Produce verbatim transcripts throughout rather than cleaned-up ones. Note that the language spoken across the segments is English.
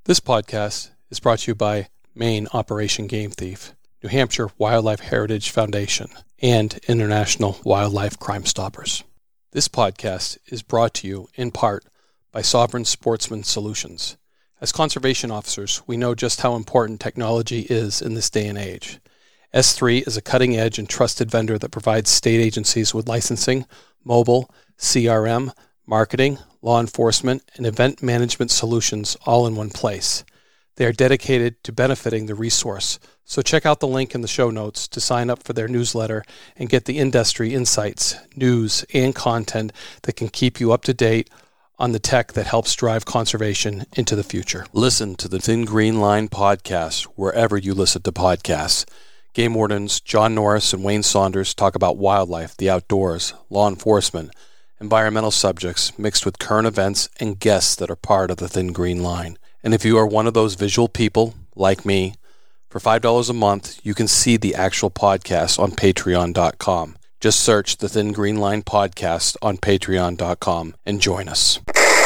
This podcast is brought to you by Maine Operation Game Thief, New Hampshire Wildlife Heritage Foundation, and International Wildlife Crime Stoppers. This podcast is brought to you in part by Sovereign Sportsman Solutions. As conservation officers, we know just how important technology is in this day and age. S three is a cutting-edge and trusted vendor that provides state agencies with licensing, mobile, C R M, marketing, law enforcement, and event management solutions all in one place. They are dedicated to benefiting the resource, so check out the link in the show notes to sign up for their newsletter and get the industry insights, news, and content that can keep you up to date on the tech that helps drive conservation into the future. Listen to the Thin Green Line podcast wherever you listen to podcasts. Game wardens John Norris and Wayne Saunders talk about wildlife, the outdoors, law enforcement, environmental subjects mixed with current events and guests that are part of the Thin Green Line. And if you are one of those visual people, like me, for five dollars a month, you can see the actual podcast on patreon dot com. Just search the Thin Green Line podcast on patreon dot com and join us.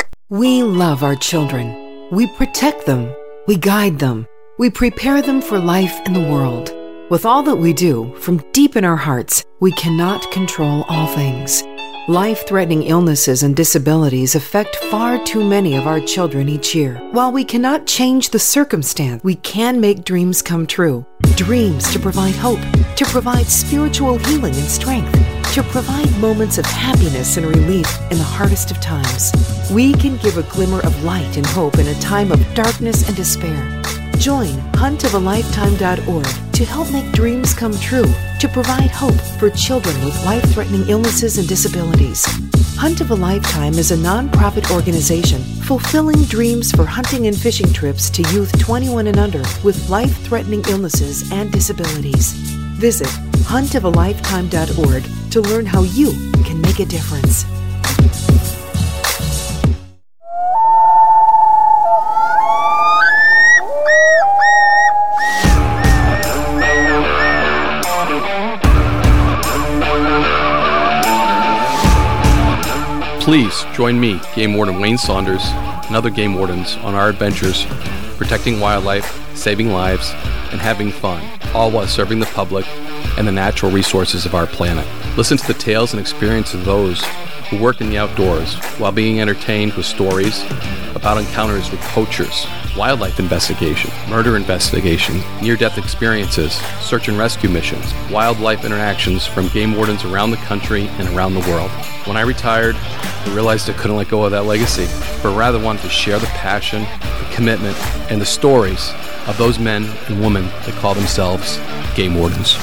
We love our children. We protect them. We guide them. We prepare them for life in the world. With all that we do, from deep in our hearts, we cannot control all things. Life-threatening illnesses and disabilities affect far too many of our children each year. While we cannot change the circumstance, we can make dreams come true. Dreams to provide hope, to provide spiritual healing and strength, to provide moments of happiness and relief in the hardest of times. We can give a glimmer of light and hope in a time of darkness and despair. Join hunt of a lifetime dot org to help make dreams come true, to provide hope for children with life-threatening illnesses and disabilities. Hunt of a Lifetime is a non-profit organization fulfilling dreams for hunting and fishing trips to youth twenty-one and under with life-threatening illnesses and disabilities. Visit hunt of a lifetime dot org to learn how you can make a difference. Please join me, Game Warden Wayne Saunders, and other game wardens on our adventures protecting wildlife, saving lives, and having fun, all while serving the public and the natural resources of our planet. Listen to the tales and experiences of those who work in the outdoors while being entertained with stories about encounters with poachers, wildlife investigation, murder investigation, near-death experiences, search and rescue missions, wildlife interactions from game wardens around the country and around the world. When I retired, I realized I couldn't let go of that legacy, but rather wanted to share the passion, the commitment, and the stories of those men and women that call themselves game wardens.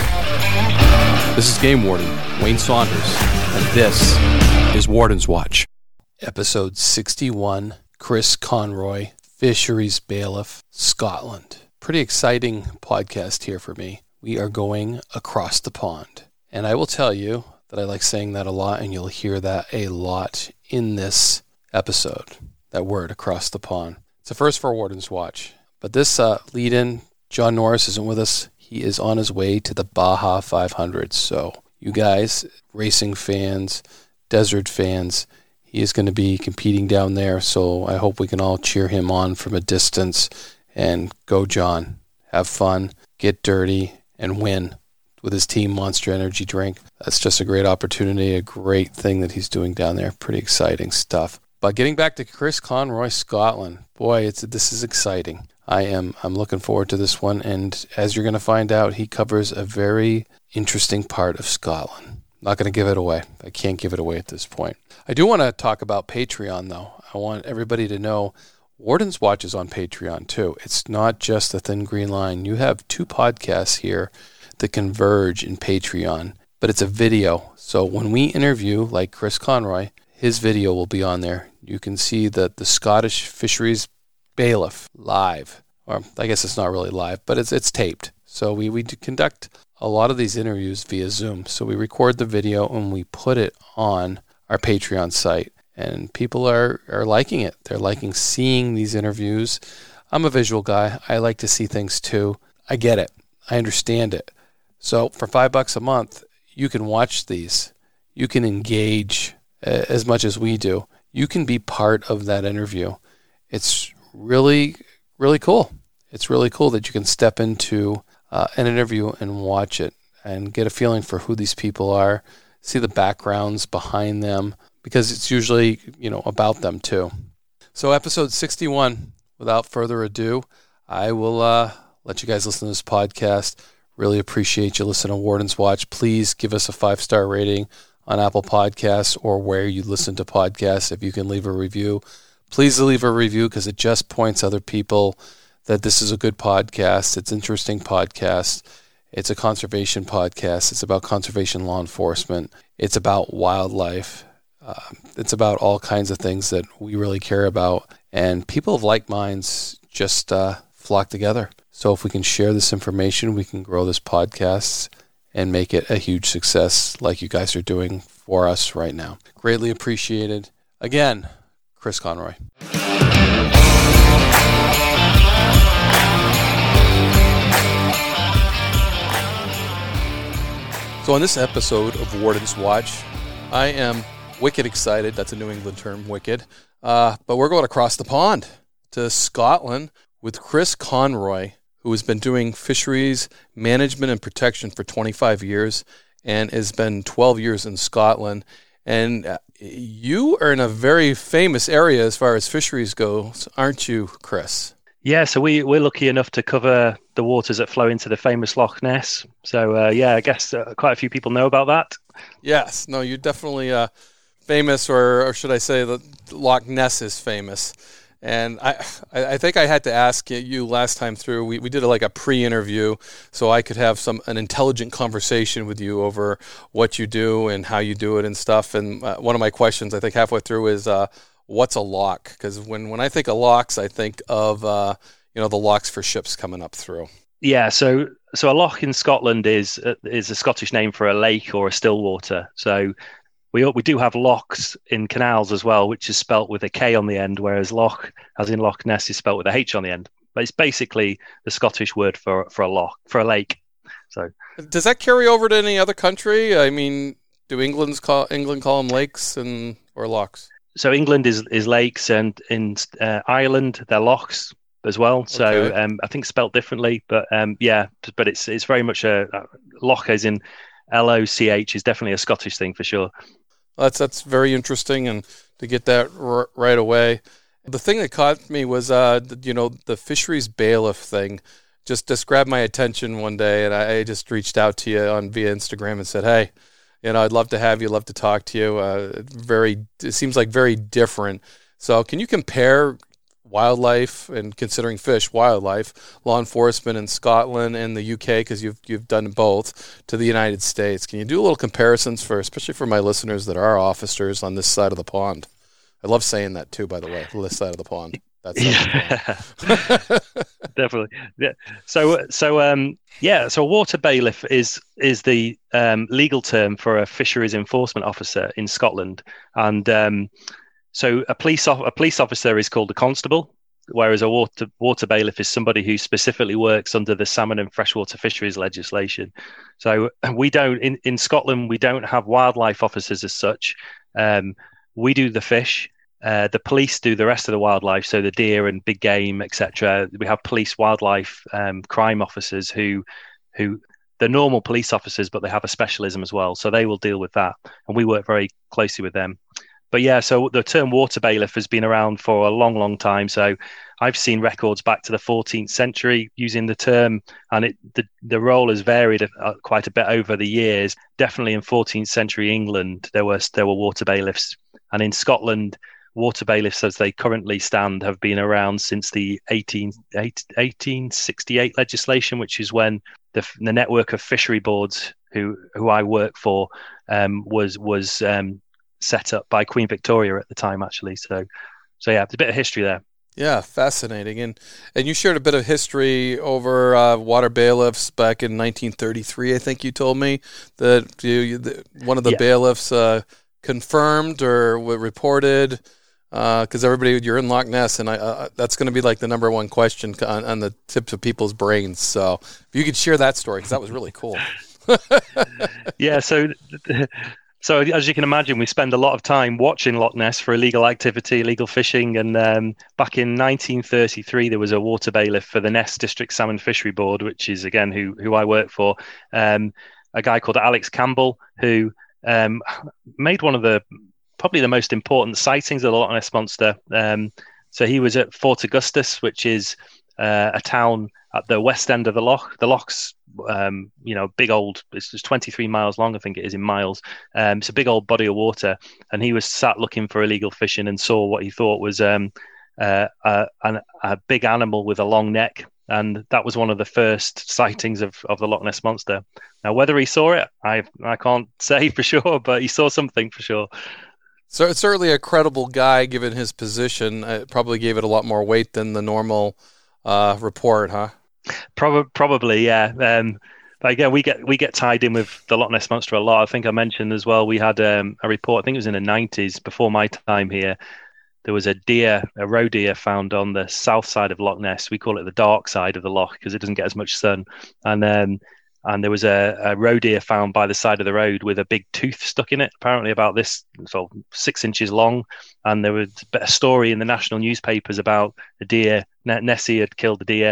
This is Game Warden Wayne Saunders, and this is Warden's Watch. Episode sixty-one, Chris Conroy, Fisheries Bailiff, Scotland. Pretty exciting podcast here for me. We are going across the pond. And I will tell you that I like saying that a lot, and you'll hear that a lot in this episode, that word, across the pond. It's a first for Warden's Watch. But this uh, lead-in, John Norris isn't with us. He is on his way to the Baja five hundred. So you guys, racing fans, desert fans, he is going to be competing down there. So I hope we can all cheer him on from a distance. And go, John. Have fun, get dirty, and win with his team Monster Energy drink. That's just a great opportunity, a great thing that he's doing down there. Pretty exciting stuff. But getting back to Chris Conroy, Scotland. Boy, it's this is exciting. I am I'm looking forward to this one, and as you're going to find out, he covers a very interesting part of Scotland. Not going to give it away. I can't give it away at this point. I do want to talk about Patreon, though. I want everybody to know Warden's Watch is on Patreon, too. It's not just the Thin Green Line. You have two podcasts here that converge in Patreon, but it's a video. So when we interview, like Chris Conroy, his video will be on there. You can see that the Scottish Fisheries Bailiff live, or I guess it's not really live, but it's it's taped. So we, we conduct a lot of these interviews via Zoom. So we record the video and we put it on our Patreon site, and people are, are liking it. They're liking seeing these interviews. I'm a visual guy. I like to see things too. I get it. I understand it. So for five bucks a month, you can watch these. You can engage uh, as much as we do. You can be part of that interview. It's really, really cool. It's really cool that you can step into uh, an interview and watch it and get a feeling for who these people are, see the backgrounds behind them, because it's usually, you know, about them too. So episode sixty-one, without further ado, I will uh, let you guys listen to this podcast. Really appreciate you listening to Warden's Watch. Please give us a five-star rating on Apple Podcasts or where you listen to podcasts. If you can leave a review, please leave a review, because it just points other people that this is a good podcast. It's an interesting podcast. It's a conservation podcast. It's about conservation law enforcement. It's about wildlife. Uh, it's about all kinds of things that we really care about. And people of like minds just uh, flock together. So if we can share this information, we can grow this podcast and make it a huge success like you guys are doing for us right now. Greatly appreciated. Again, Chris Conroy. So on this episode of Warden's Watch, I am wicked excited. That's a New England term, wicked. Uh, but we're going across the pond to Scotland with Chris Conroy, who has been doing fisheries management and protection for twenty-five years and has been twelve years in Scotland. And uh, you are in a very famous area as far as fisheries goes, aren't you, Chris? Yeah, so we, we're lucky enough to cover the waters that flow into the famous Loch Ness. So, uh, yeah, I guess uh, quite a few people know about that. Yes. No, you're definitely uh, famous, or, or should I say that Loch Ness is famous. And I I think I had to ask you last time through, we, we did a, like a pre-interview so I could have some an intelligent conversation with you over what you do and how you do it and stuff. And uh, one of my questions, I think halfway through, is uh, what's a lock? Because when, when I think of locks, I think of uh, you know the locks for ships coming up through. Yeah, so so a loch in Scotland is uh, is a Scottish name for a lake or a still water. So We we do have lochs in canals as well, which is spelt with a K on the end, whereas loch, as in Loch Ness, is spelt with a H on the end. But it's basically the Scottish word for, for a loch, for a lake. So, does that carry over to any other country? I mean, do England's call England call them lakes and or lochs? So England is is lakes, and in uh, Ireland they're lochs as well. So okay. um, I think spelt differently, but um, yeah, but it's it's very much a, a loch, as in L O C H, is definitely a Scottish thing for sure. That's that's very interesting, and to get that r- right away. The thing that caught me was, uh, the, you know, the fisheries bailiff thing. Just just grabbed my attention one day, and I, I just reached out to you on via Instagram and said, "Hey, you know, I'd love to have you, love to talk to you." Uh, very, it seems like very different. So, can you compare wildlife, and considering fish, wildlife, law enforcement in Scotland and the U K, because you've you've done both, to the United States? Can you do a little comparisons for, especially for my listeners that are officers on this side of the pond? I love saying that too, by the way, this side of the pond. That's yeah. Definitely. Yeah. So so um yeah, so a water bailiff is is the um, legal term for a fisheries enforcement officer in Scotland, and um So a police a police officer is called a constable, whereas a water water bailiff is somebody who specifically works under the salmon and freshwater fisheries legislation. So we don't in, in Scotland we don't have wildlife officers as such. Um, we do the fish. Uh, the police do the rest of the wildlife, so the deer and big game, et cetera. We have police wildlife um, crime officers who who they're normal police officers, but they have a specialism as well. So they will deal with that, and we work very closely with them. But yeah, so the term water bailiff has been around for a long, long time. So I've seen records back to the fourteenth century using the term, and it the, the role has varied uh, quite a bit over the years. Definitely in fourteenth century England, there were there were water bailiffs, and in Scotland, water bailiffs as they currently stand have been around since the eighteen sixty-eight legislation, which is when the, the network of fishery boards who who I work for um, was was um, set up by Queen Victoria at the time, actually. So, so yeah, there's a bit of history there. Yeah, fascinating. And and you shared a bit of history over uh, water bailiffs back in nineteen thirty-three, I think you told me, that you, you, the, one of the yeah. bailiffs uh, confirmed or reported, because uh, everybody, you're in Loch Ness, and I, uh, that's going to be like the number one question on, on the tips of people's brains. So if you could share that story, because that was really cool. Yeah, so So as you can imagine, we spend a lot of time watching Loch Ness for illegal activity, illegal fishing. And um, back in nineteen thirty-three, there was a water bailiff for the Ness District Salmon Fishery Board, which is, again, who who I work for, um, a guy called Alex Campbell, who um, made one of the, probably the most important sightings of the Loch Ness Monster. Um, so he was at Fort Augustus, which is uh, a town at the west end of the loch. The loch's, um, you know, big old, it's just twenty-three miles long, I think it is in miles. Um, it's a big old body of water. And he was sat looking for illegal fishing and saw what he thought was um, uh, a, a, a big animal with a long neck. And that was one of the first sightings of, of the Loch Ness Monster. Now, whether he saw it, I I can't say for sure, but he saw something for sure. So it's certainly a credible guy, given his position. It probably gave it a lot more weight than the normal uh, report, huh? Probably, probably, yeah. Um, but again, we get we get tied in with the Loch Ness Monster a lot. I think I mentioned as well. We had um, a report. I think it was in the nineties, before my time here. There was a deer, a roe deer, found on the south side of Loch Ness. We call it the dark side of the loch because it doesn't get as much sun. And um, and there was a, a roe deer found by the side of the road with a big tooth stuck in it, apparently about this sort of six inches long. And there was a story in the national newspapers about the deer. Nessie had killed the deer.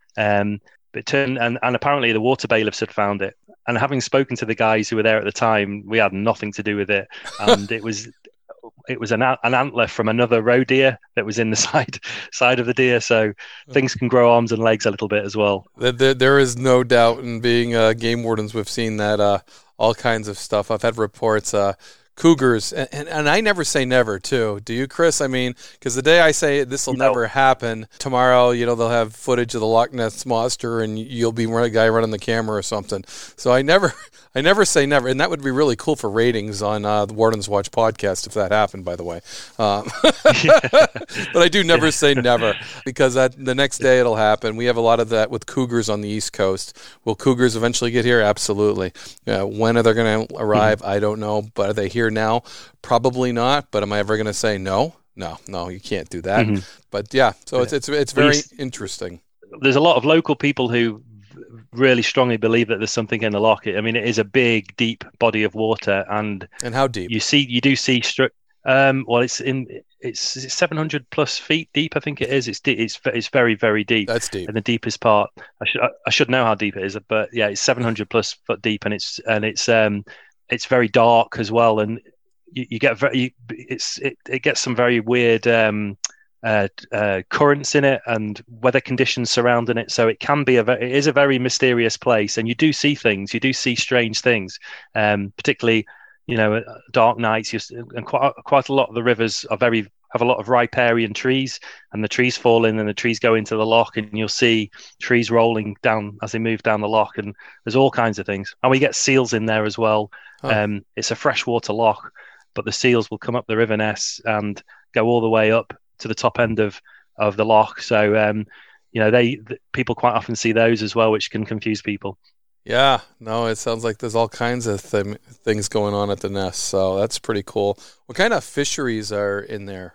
Um, but it turned, and, and apparently the water bailiffs had found it. And having spoken to the guys who were there at the time, we had nothing to do with it. And it was it was an, an antler from another roe deer that was in the side side of the deer. So things can grow arms and legs a little bit as well. There, there is no doubt, in being uh, game wardens, we've seen that uh, all kinds of stuff. I've had reports, uh, cougars, and, and, and I never say never, too. Do you, Chris? I mean, because the day I say this will no. never happen, tomorrow, you know, they'll have footage of the Loch Ness Monster, and you'll be a guy running the camera or something. So I never, I never say never, and that would be really cool for ratings on uh, the Wardens Watch podcast if that happened. By the way, um, but I do never say never, because that, the next day it'll happen. We have a lot of that with cougars on the East Coast. Will cougars eventually get here? Absolutely. Uh, when are they going to arrive? Mm-hmm. I don't know, but are they here now? Probably not. But am I ever going to say no? No, no, you can't do that. Mm-hmm. But yeah, so yeah. it's it's it's very There's, interesting. There's a lot of local people who really strongly believe that there's something in the loch. I mean, it is a big, deep body of water, and and how deep? You see, you do see. Stru- um, well, it's in it's, it's seven hundred plus feet deep. I think it is. It's deep. It's it's very very deep. That's deep. In the deepest part. I should I, I should know how deep it is, but yeah, it's seven hundred plus foot deep, and it's and it's um it's very dark as well, and you, you get very you, it's it, it gets some very weird um uh, uh currents in it and weather conditions surrounding it, so it can be a very, it is a very mysterious place, and you do see things, you do see strange things, um particularly, you know, dark nights. You, and quite quite a lot of the rivers are very have a lot of riparian trees, and the trees fall in and the trees go into the loch, and you'll see trees rolling down as they move down the loch, and there's all kinds of things. And we get seals in there as well. Oh. Um, it's a freshwater loch, but the seals will come up the River Ness and go all the way up to the top end of, of the loch. So, um, you know, they the, people quite often see those as well, which can confuse people. Yeah, no, it sounds like there's all kinds of th- things going on at the Ness, so that's pretty cool. What kind of fisheries are in there?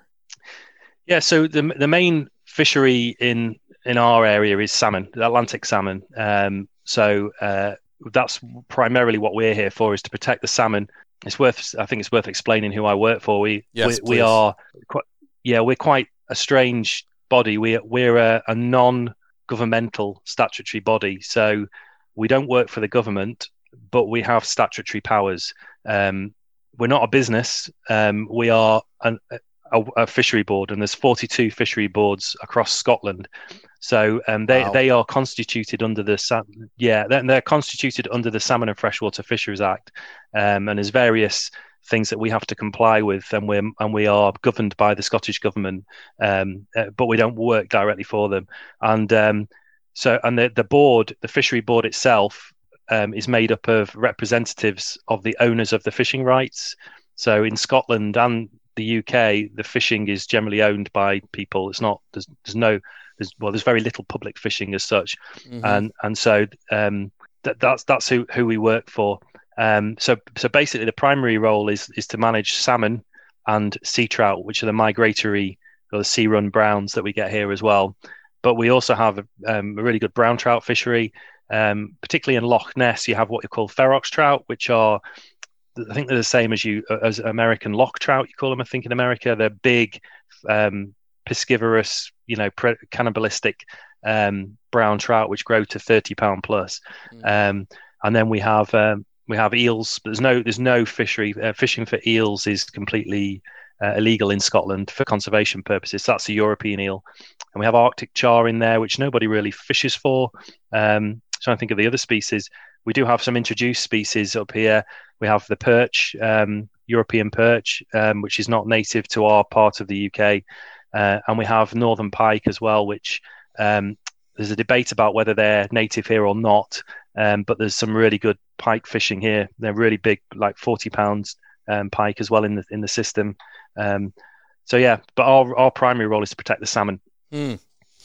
Yeah, so the the main fishery in, in our area is salmon, the Atlantic salmon. Um, so uh, that's primarily what we're here for, is to protect the salmon. It's worth, I think it's worth explaining who I work for. We yes, we, we are, quite, yeah, we're quite a strange body. We we're a, a non-governmental statutory body, so we don't work for the government, but we have statutory powers. Um, we're not a business. Um, we are an, a, a fishery board, and there's forty-two fishery boards across Scotland. So um, they, wow. they are constituted under the yeah they're, they're constituted under the Salmon and Freshwater Fisheries Act, um, and there's various things that we have to comply with, and we and we are governed by the Scottish government, um, uh, but we don't work directly for them. And um, so and the the board, the fishery board itself, um, is made up of representatives of the owners of the fishing rights. So in Scotland and the U K, the fishing is generally owned by people. It's not there's there's no there's well there's very little public fishing as such, mm-hmm. and and so um, that, that's that's who, who we work for. Um, so so basically, the primary role is is to manage salmon and sea trout, which are the migratory or the sea run browns that we get here as well. But we also have um, a really good brown trout fishery, um, particularly in Loch Ness. You have what you call ferox trout, which are I think they're the same as you as American lock trout. You call them, I think, in America. They're big, um, piscivorous, you know, pre- cannibalistic um, brown trout, which grow to thirty pound plus. Mm. Um, and then we have um, we have eels. There's no there's no fishery. Uh, fishing for eels is completely uh, illegal in Scotland for conservation purposes. So that's the European eel. And we have Arctic char in there, which nobody really fishes for. Um, trying to think of the other species. We do have some introduced species up here. We have the perch, um, European perch, um, which is not native to our part of the U K. Uh, and we have northern pike as well, which um, there's a debate about whether they're native here or not. Um, but there's some really good pike fishing here. They're really big, like forty pounds um, pike as well in the in the system. Um, so yeah, but our our primary role is to protect the salmon. Mm.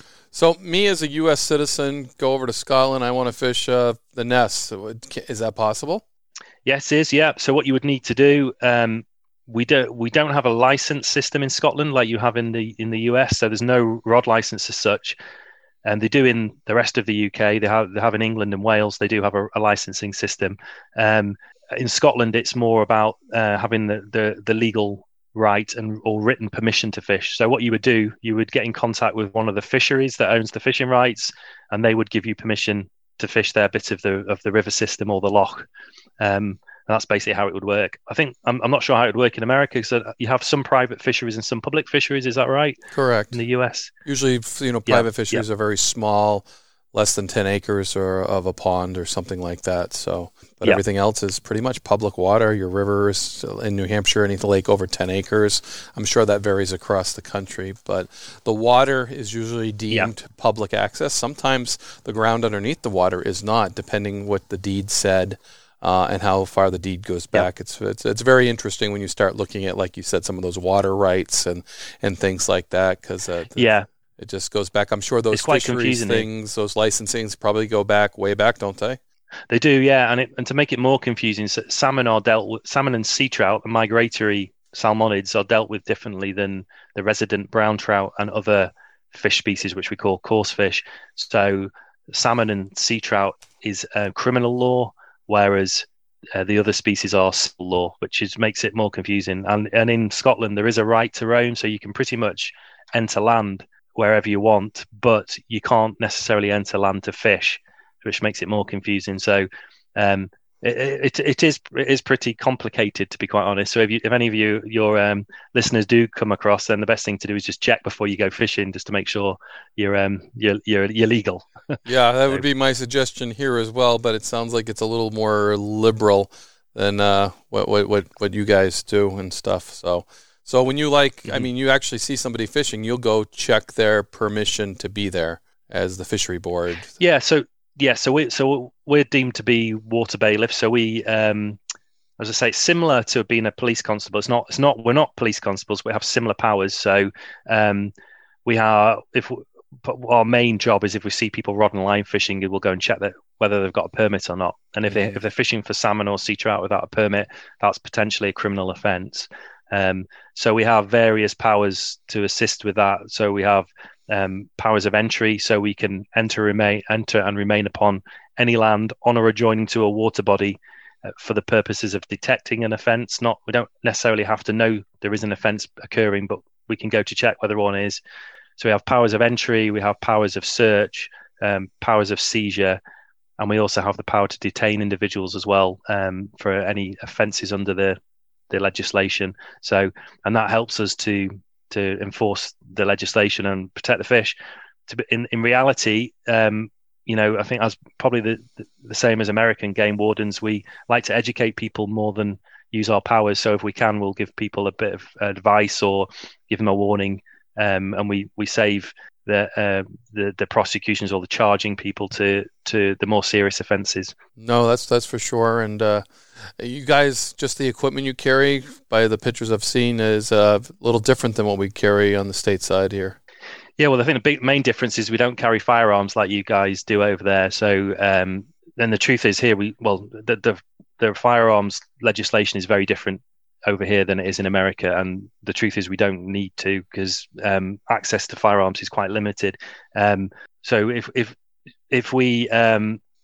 So me as a U S citizen, go over to Scotland, I want to fish uh, the Ness. Is that possible? Yes, it is. Yeah. So what you would need to do, um, we don't we don't have a license system in Scotland like you have in the in the U S. So there's no rod license as such, and they do in the rest of the U K. They have they have in England and Wales. They do have a, a licensing system. Um, in Scotland, it's more about uh, having the, the the legal right and or written permission to fish. So what you would do, you would get in contact with one of the fisheries that owns the fishing rights, and they would give you permission to fish their bit of the of the river system or the loch. Um, and that's basically how it would work. I think I'm I'm not sure how it would work in America. So you have some private fisheries and some public fisheries. Is that right? Correct. In the U S, usually, you know, private yeah, fisheries yeah. are very small, less than ten acres or of a pond or something like that. So, but yeah. everything else is pretty much public water. Your rivers in New Hampshire, any lake over ten acres. I'm sure that varies across the country, but the water is usually deemed yeah. public access. Sometimes the ground underneath the water is not, depending what the deed said uh, and how far the deed goes back. Yeah. It's, it's it's very interesting when you start looking at, like you said, some of those water rights and and things like that. Because uh, yeah. It just goes back. I'm sure those fisheries things, those licensings probably go back way back, don't they? They do, yeah. And it, and to make it more confusing, so salmon are dealt with, salmon and sea trout, the migratory salmonids, are dealt with differently than the resident brown trout and other fish species, which we call coarse fish. So salmon and sea trout is uh, criminal law, whereas uh, the other species are civil law, which is makes it more confusing. And and in Scotland, there is a right to roam, so you can pretty much enter land wherever you want, but you can't necessarily enter land to fish, which makes it more confusing. So um, it, it it is it is pretty complicated, to be quite honest. So if you, if any of you your um, listeners do come across, then the best thing to do is just check before you go fishing, just to make sure you're um you're you're, you're legal. Yeah, that would be my suggestion here as well. But it sounds like it's a little more liberal than uh, what what what what you guys do and stuff. So. So when you like, mm-hmm. I mean, you actually see somebody fishing, you'll go check their permission to be there as the fishery board. Yeah. So yeah. So we so we're deemed to be water bailiffs. So we, um, as I say, it's similar to being a police constable. It's not. It's not. We're not police constables. We have similar powers. So um, we are. If our main job is if we see people rod and line fishing, we'll go and check that whether they've got a permit or not. And if mm-hmm. they if they're fishing for salmon or sea trout without a permit, that's potentially a criminal offence. Um, so we have various powers to assist with that. So we have um, powers of entry, so we can enter, remain, enter and remain upon any land on or adjoining to a water body uh, for the purposes of detecting an offence. Not, we don't necessarily have to know there is an offence occurring, but we can go to check whether one is. So we have powers of entry, we have powers of search, um, powers of seizure, and we also have the power to detain individuals as well um, for any offences under the the legislation. So, and that helps us to to enforce the legislation and protect the fish. To be, in in reality, um, you know, I think as probably the the same as American game wardens, we like to educate people more than use our powers. So if we can, we'll give people a bit of advice or give them a warning, um, and we we save the uh, the the prosecutions or the charging people to to the more serious offences. No, that's that's for sure. And uh, you guys, just the equipment you carry, by the pictures I've seen, is uh, a little different than what we carry on the state side here. Yeah, well, I think the big main difference is we don't carry firearms like you guys do over there. So um, then the truth is here, we well the, the the firearms legislation is very different over here than it is in America, and the truth is we don't need to, because um, access to firearms is quite limited. Um, so if if if we um,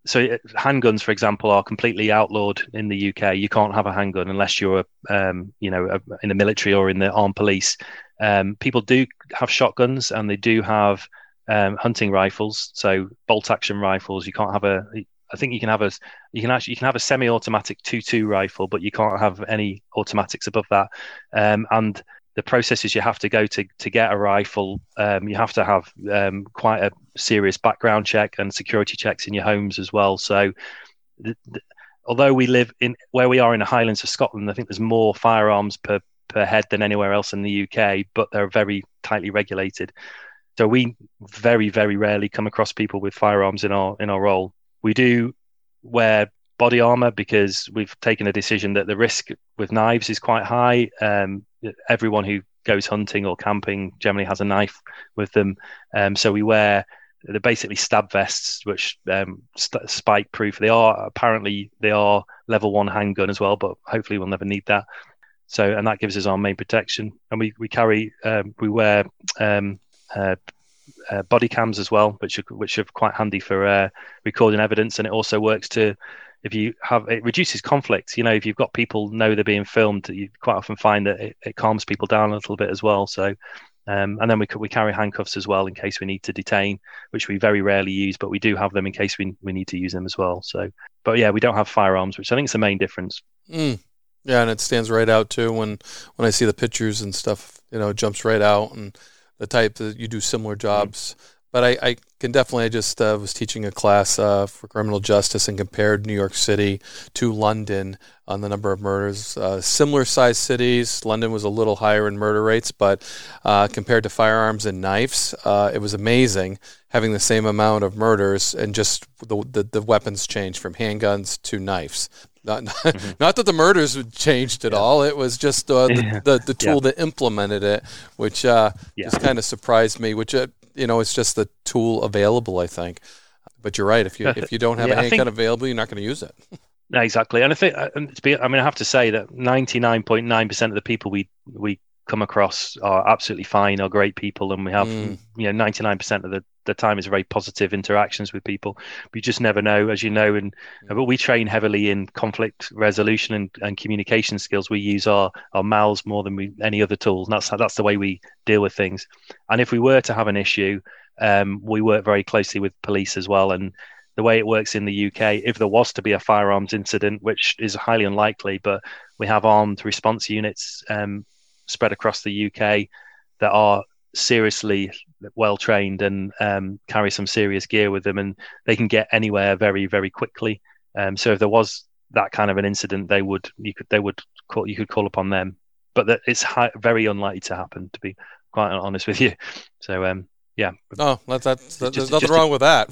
so it, handguns, for example, are completely outlawed in the U K. You can't have a handgun unless you're, um, you know, a, in the military or in the armed police. Um, people do have shotguns, and they do have um, hunting rifles, so bolt action rifles. You can't have a. I think you can have a. You can actually you can have a semi-automatic two two rifle, but you can't have any automatics above that. Um, and the processes you have to go to to get a rifle, um, you have to have um, quite a serious background check and security checks in your homes as well. So, th- th- although we live in where we are in the Highlands of Scotland, I think there's more firearms per per head than anywhere else in the U K, but they're very tightly regulated. So we very very rarely come across people with firearms in our in our role. We do wear body armor because we've taken a decision that the risk with knives is quite high. Um, everyone who goes hunting or camping generally has a knife with them. Um, so we wear, they're basically stab vests, which um, st- spike proof. They are apparently, they are level one handgun as well, but hopefully we'll never need that. So, and that gives us our main protection. And we, we carry, um, we wear um, uh, uh, body cams as well, which are, which are quite handy for uh, recording evidence. And it also works to, if you have, it reduces conflict. You know, if you've got people know they're being filmed, you quite often find that it, it calms people down a little bit as well. So, um, and then we we carry handcuffs as well in case we need to detain, which we very rarely use, but we do have them in case we we need to use them as well. So, but yeah, we don't have firearms, which I think is the main difference. Mm. Yeah, and it stands right out too when when I see the pictures and stuff. You know, it jumps right out, and the type that you do similar jobs. Mm. But I, I can definitely, I just uh, was teaching a class uh, for criminal justice and compared New York City to London on the number of murders. Uh, similar sized cities, London was a little higher in murder rates, but uh, compared to firearms and knives, uh, it was amazing having the same amount of murders, and just the the, the weapons changed from handguns to knives. Not, mm-hmm. not that the murders changed at yeah. all. It was just uh, the, the, the tool yeah. that implemented it, which uh, yeah. just kind of surprised me, which, uh, you know, it's just the tool available, I think. But you're right. If you if you don't have yeah, a handgun think, available, you're not going to use it. No, exactly. And I think, and to be, I mean, I have to say that ninety-nine point nine percent of the people we we come across are absolutely fine, are great people, and we have, mm. you know, ninety-nine percent of the, the time is very positive interactions with people. We just never know, as you know, and mm. but we train heavily in conflict resolution and, and communication skills. We use our, our mouths more than we any other tools, and that's that's the way we deal with things. And if we were to have an issue, um, we work very closely with police as well. And the way it works in the U K, if there was to be a firearms incident, which is highly unlikely, but we have armed response units um, spread across the U K that are seriously well trained and um, carry some serious gear with them, and they can get anywhere very, very quickly. Um, so if there was that kind of an incident, they would you could they would call you could call upon them, but that it's high, very unlikely to happen, to be quite honest with you. So um, yeah. Oh, that's, that's, that's just, there's nothing wrong a, with that.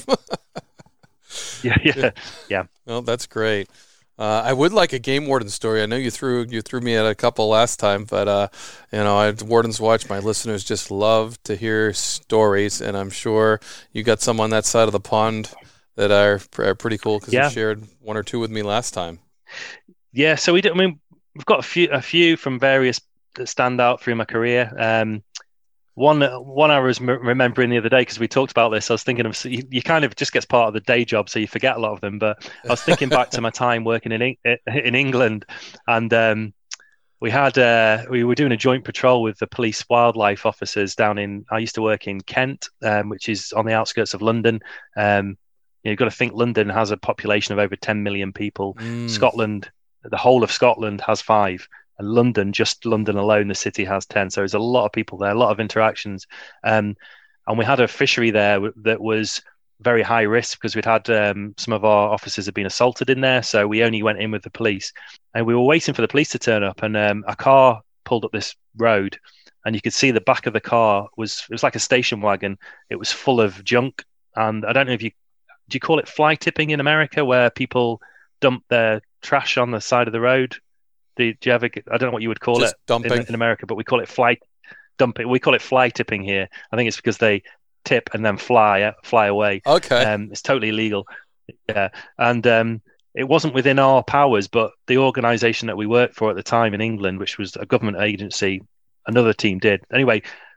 yeah, yeah, yeah. Well, that's great. Uh, I would like a game warden story. I know you threw you threw me at a couple last time, but uh, you know, I, Warden's Watch, my listeners just love to hear stories, and I'm sure you got some on that side of the pond that are, are pretty cool because yeah. you shared one or two with me last time. Yeah, so we do, I mean, we've got a few a few from various that stand out through my career. Um, One, one I was m- remembering the other day because we talked about this. I was thinking of you, you kind of just gets part of the day job, so you forget a lot of them. But I was thinking back to my time working in in England, and um, we had uh, we were doing a joint patrol with the police wildlife officers down in. I used to work in Kent, um, which is on the outskirts of London. Um, you know, you've got to think London has a population of over ten million people. Mm. Scotland, the whole of Scotland has five. And London, just London alone, the city has ten. So there's a lot of people there, a lot of interactions. Um, and we had a fishery there that was very high risk because we'd had um, some of our officers had been assaulted in there. So we only went in with the police. And we were waiting for the police to turn up. And um, a car pulled up this road. And you could see the back of the car was, it was like a station wagon. It was full of junk. And I don't know if you, do you call it fly tipping in America, where people dump their trash on the side of the road? Do you ever? I don't know what you would call Just it dumping. In, in America, but we call it fly dumping. We call it fly tipping here. I think it's because they tip and then fly fly away. Okay, um, it's totally illegal. Yeah, and um, it wasn't within our powers, but the organisation that we worked for at the time in England, which was a government agency, another team did. Anyway,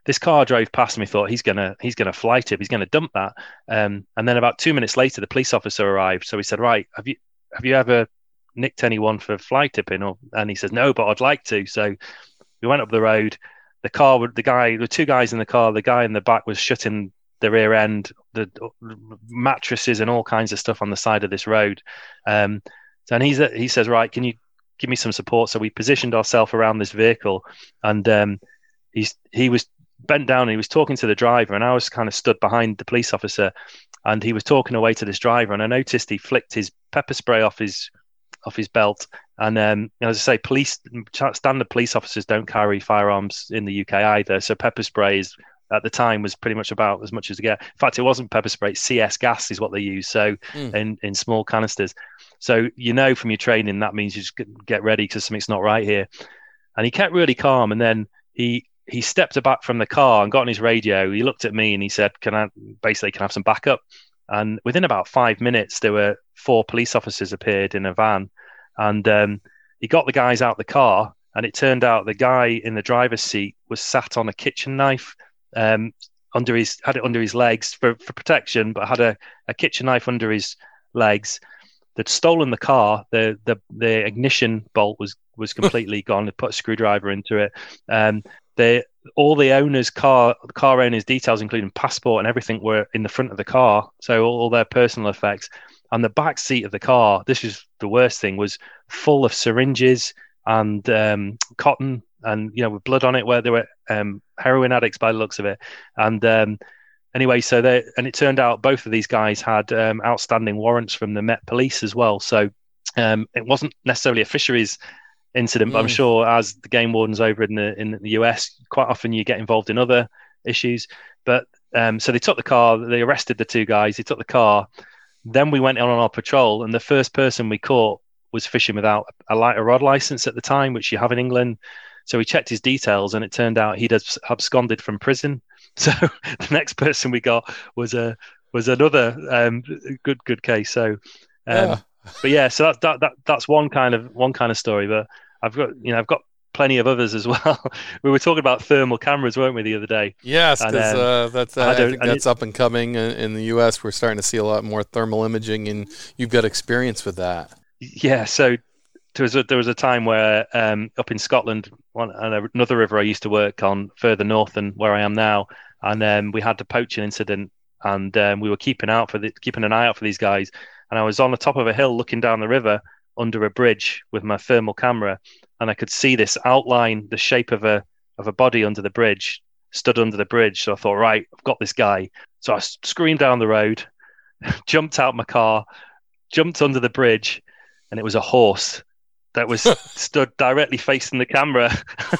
this car drove past me, thought he's gonna he's gonna fly tip, he's gonna dump that. Um, and then about two minutes later, the police officer arrived. So he said, right, have you have you ever nicked anyone for fly tipping? Or and he says, no, but I'd like to. So we went up the road. The car, the guy, the two guys in the car. The guy in the back was shutting the rear end, the mattresses and all kinds of stuff on the side of this road. Um, and he's he says, right, can you give me some support? So we positioned ourselves around this vehicle, and um, he's he was bent down and he was talking to the driver, and I was kind of stood behind the police officer, and he was talking away to this driver, and I noticed he flicked his pepper spray off his off his belt. And um, as I say, police standard police officers don't carry firearms in the U K either, so pepper spray is, at the time, was pretty much about as much as you get. In fact, it wasn't pepper spray, C S gas is what they use, so mm. in, in small canisters. So you know from your training that means you just get ready because something's not right here. And he kept really calm, and then he he stepped back from the car and got on his radio. He looked at me and he said, can I basically can I have some backup? And within about five minutes, there were four police officers appeared in a van, and um, he got the guys out the car, and it turned out the guy in the driver's seat was sat on a kitchen knife um, under his had it under his legs for, for protection, but had a, a kitchen knife under his legs. They'd stolen the car. The the the ignition bolt was was completely gone. They put a screwdriver into it. Um, they all the owner's car, the car owner's details, including passport and everything, were in the front of the car. So all, all their personal effects. And the back seat of the car, this is the worst thing, was full of syringes and um, cotton, and you know, with blood on it, where they were um, heroin addicts by the looks of it. And um, anyway, so they and it turned out both of these guys had um, outstanding warrants from the Met Police as well. So um, it wasn't necessarily a fisheries incident, mm. but I'm sure as the game wardens over in the in the U S, quite often you get involved in other issues. But um, so they took the car, they arrested the two guys, they took the car. Then we went on our patrol, and the first person we caught was fishing without a light or rod license at the time, which you have in England. So we checked his details, and it turned out he'd absconded from prison. So the next person we got was a was another um, good good case. So, um, yeah. but yeah, so that, that that that's one kind of one kind of story. But I've got you know I've got plenty of others as well. We were talking about thermal cameras, weren't we, the other day? Yes, because um, uh, that's uh, I, I think that's it, up and coming in, in the U S. We're starting to see a lot more thermal imaging, and you've got experience with that. Yeah, so there was a, there was a time where um, up in Scotland, one another river I used to work on further north than where I am now, and um, we had the poaching incident, and um, we were keeping out for the, keeping an eye out for these guys. And I was on the top of a hill looking down the river under a bridge with my thermal camera, and I could see this outline, the shape of a of a body under the bridge, stood under the bridge. So I thought, right, I've got this guy. So I screamed down the road, jumped out my car, jumped under the bridge, and it was a horse that was stood directly facing the camera.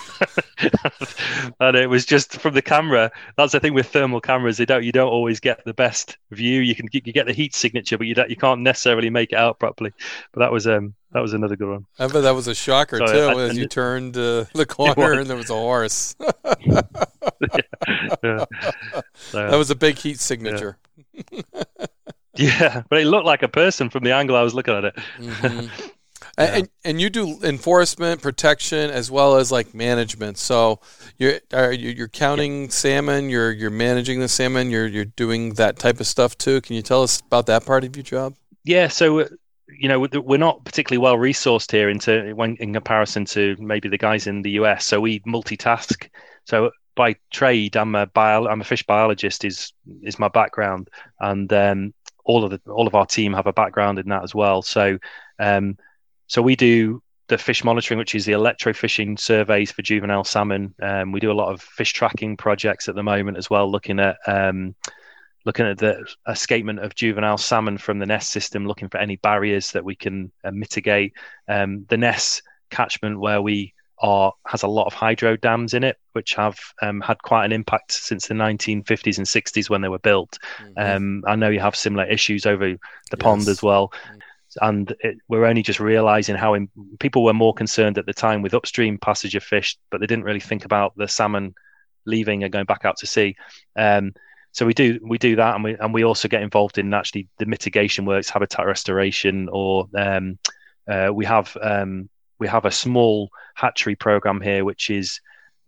And it was just from the camera. That's the thing with thermal cameras, they don't you don't always get the best view. You can you get the heat signature, but you don't, you can't necessarily make it out properly. But that was um that was another good one. I bet that was a shocker so too, I, as you it, turned uh, the corner and there was a horse. yeah, yeah. So, that was a big heat signature. Yeah. Yeah, but it looked like a person from the angle I was looking at it. Mm-hmm. Yeah. And and you do enforcement, protection, as well as like management. So you're are you, you're counting yeah. salmon, you're you're managing the salmon, you're you're doing that type of stuff too. Can you tell us about that part of your job? Yeah, so you know we're not particularly well resourced here into when in comparison to maybe the guys in the U S. So we multitask. So by trade, I'm a bio, I'm a fish biologist. is is my background, and um, all of the all of our team have a background in that as well. So. Um, So we do the fish monitoring, which is the electrofishing surveys for juvenile salmon. Um, we do a lot of fish tracking projects at the moment as well, looking at um, looking at the escapement of juvenile salmon from the Ness system, looking for any barriers that we can uh, mitigate. Um, the Ness catchment where we are has a lot of hydro dams in it, which have um, had quite an impact since the nineteen fifties and sixties when they were built. Mm-hmm. Um, I know you have similar issues over the yes. pond as well. Mm-hmm. And it, we're only just realizing how in, people were more concerned at the time with upstream passage of fish, but they didn't really think about the salmon leaving and going back out to sea. Um, so we do we do that, and we and we also get involved in actually the mitigation works, habitat restoration, or um, uh, we have um, we have a small hatchery program here, which is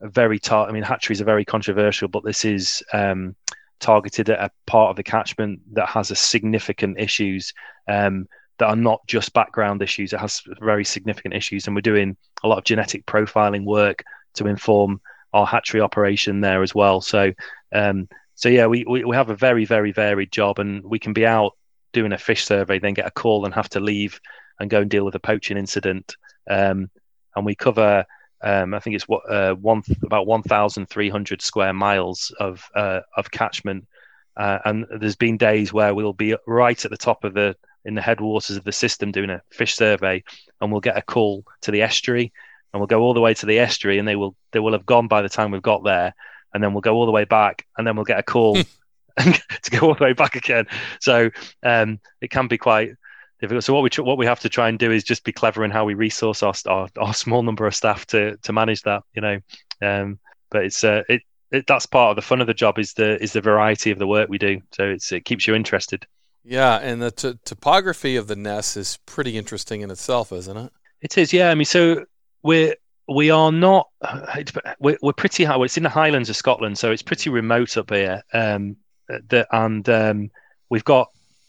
a very tar- I mean, hatcheries are very controversial, but this is um, targeted at a part of the catchment that has a significant issues um, that are not just background issues. It has very significant issues, and we're doing a lot of genetic profiling work to inform our hatchery operation there as well. So, um, so yeah, we, we we have a very very varied job, and we can be out doing a fish survey, then get a call and have to leave and go and deal with a poaching incident. Um, and we cover, um, I think it's what uh, one about one thousand three hundred square miles of uh, of catchment. Uh, and there's been days where we'll be right at the top of the in the headwaters of the system doing a fish survey, and we'll get a call to the estuary, and we'll go all the way to the estuary, and they will they will have gone by the time we've got there, and then we'll go all the way back, and then we'll get a call to go all the way back again. So um, it can be quite difficult. So what we tr- what we have to try and do is just be clever in how we resource our our, our small number of staff to to manage that. You know, um, but it's uh, it, it that's part of the fun of the job is the is the variety of the work we do. So it's it keeps you interested. Yeah, and the t- topography of the nest is pretty interesting in itself, isn't it? It is, yeah. I mean, so we're we are not we're we're pretty high. Well, it's in the Highlands of Scotland, so it's pretty remote up here. Um, the, and um, we've got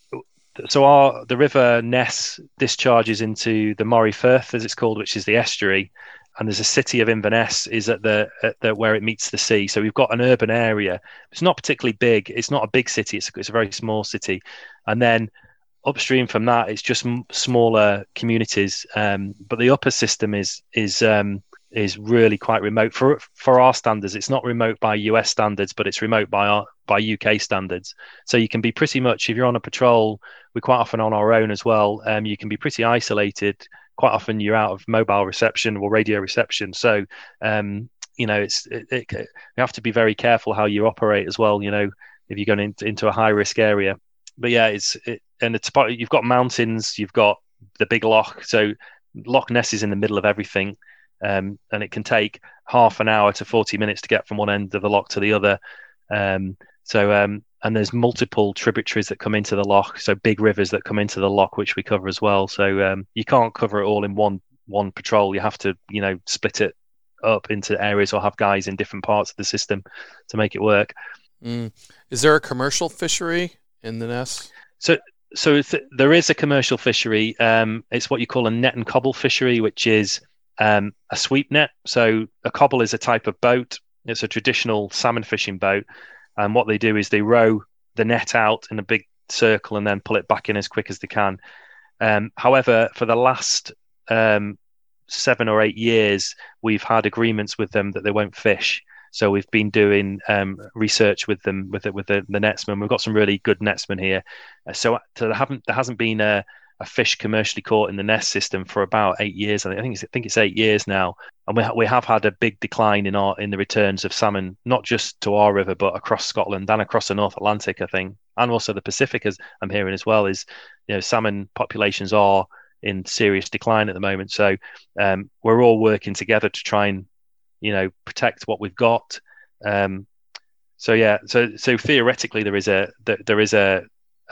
so our the River Ness discharges into the Moray Firth, as it's called, which is the estuary, and there's a city of Inverness is at the, at the where it meets the sea. So we've got an urban area. It's not particularly big. It's not a big city. It's it's a very small city, and then upstream from that, it's just m- smaller communities. Um, but the upper system is is um, is really quite remote for for our standards. It's not remote by U S standards, but it's remote by our by U K standards. So you can be pretty much, if you're on a patrol, we're quite often on our own as well. Um, you can be pretty isolated. Quite often you're out of mobile reception or radio reception. So um, you know, it's it, it, you have to be very careful how you operate as well. You know, if you're going into, into a high risk area. But yeah, it's it, and it's you've got mountains, you've got the big loch. So Loch Ness is in the middle of everything, um, and it can take half an hour to forty minutes to get from one end of the loch to the other. Um, so um, and there's multiple tributaries that come into the loch, so big rivers that come into the loch, which we cover as well. So um, you can't cover it all in one one patrol. You have to, you know, split it up into areas or have guys in different parts of the system to make it work. Mm. Is there a commercial fishery in the Ness? So, so th- there is a commercial fishery. Um, it's what you call a net and cobble fishery, which is um, a sweep net. So a cobble is a type of boat. It's a traditional salmon fishing boat. And what they do is they row the net out in a big circle and then pull it back in as quick as they can. Um, however, for the last um, seven or eight years, we've had agreements with them that they won't fish. So we've been doing um, research with them, with it, with the, the netsmen. We've got some really good netsmen here. Uh, so, so there haven't there hasn't been a, a fish commercially caught in the Ness system for about eight years. I think it's, I think it's eight years now, and we ha- we have had a big decline in our in the returns of salmon, not just to our river, but across Scotland and across the North Atlantic, I think, and also the Pacific, as I'm hearing as well. Is you know salmon populations are in serious decline at the moment. So um, we're all working together to try and you know, protect what we've got. Um, so yeah, so so theoretically there is a there is a,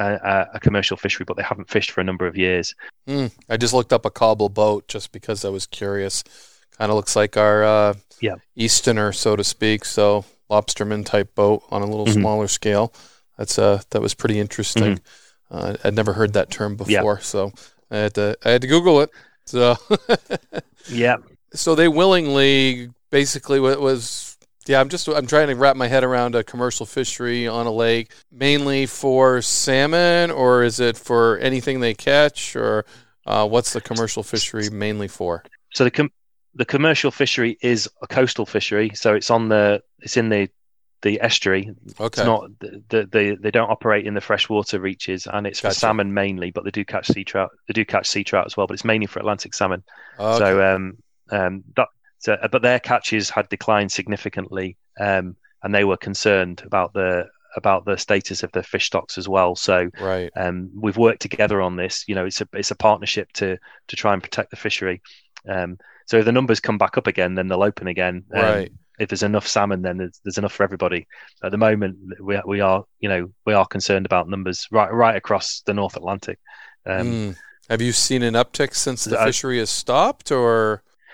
a a commercial fishery, but they haven't fished for a number of years. Mm, I just looked up a cobble boat just because I was curious. Kind of looks like our uh, yeah Easterner, so to speak. So lobsterman type boat on a little mm-hmm. smaller scale. That's uh that was pretty interesting. Mm-hmm. Uh, I'd never heard that term before, yeah. so I had to I had to Google it. So yeah. So they willingly. Basically, what was yeah? I'm just I'm trying to wrap my head around a commercial fishery on a lake, mainly for salmon, or is it for anything they catch, or uh, what's the commercial fishery mainly for? So the com- the commercial fishery is a coastal fishery, so it's on the it's in the the estuary. Okay. It's not the, the they don't operate in the freshwater reaches, and it's for gotcha. salmon mainly, but they do catch sea trout. They do catch sea trout as well, but it's mainly for Atlantic salmon. Okay. So um um that. So, but their catches had declined significantly, um, and they were concerned about the about the status of the fish stocks as well. So, right. um, we've worked together on this. You know, it's a it's a partnership to to try and protect the fishery. Um, so if the numbers come back up again, then they'll open again. Um, right. If there's enough salmon, then there's, there's enough for everybody. At the moment, we we are you know we are concerned about numbers right right across the North Atlantic. Um, mm. Have you seen an uptick since the uh, fishery has stopped, or?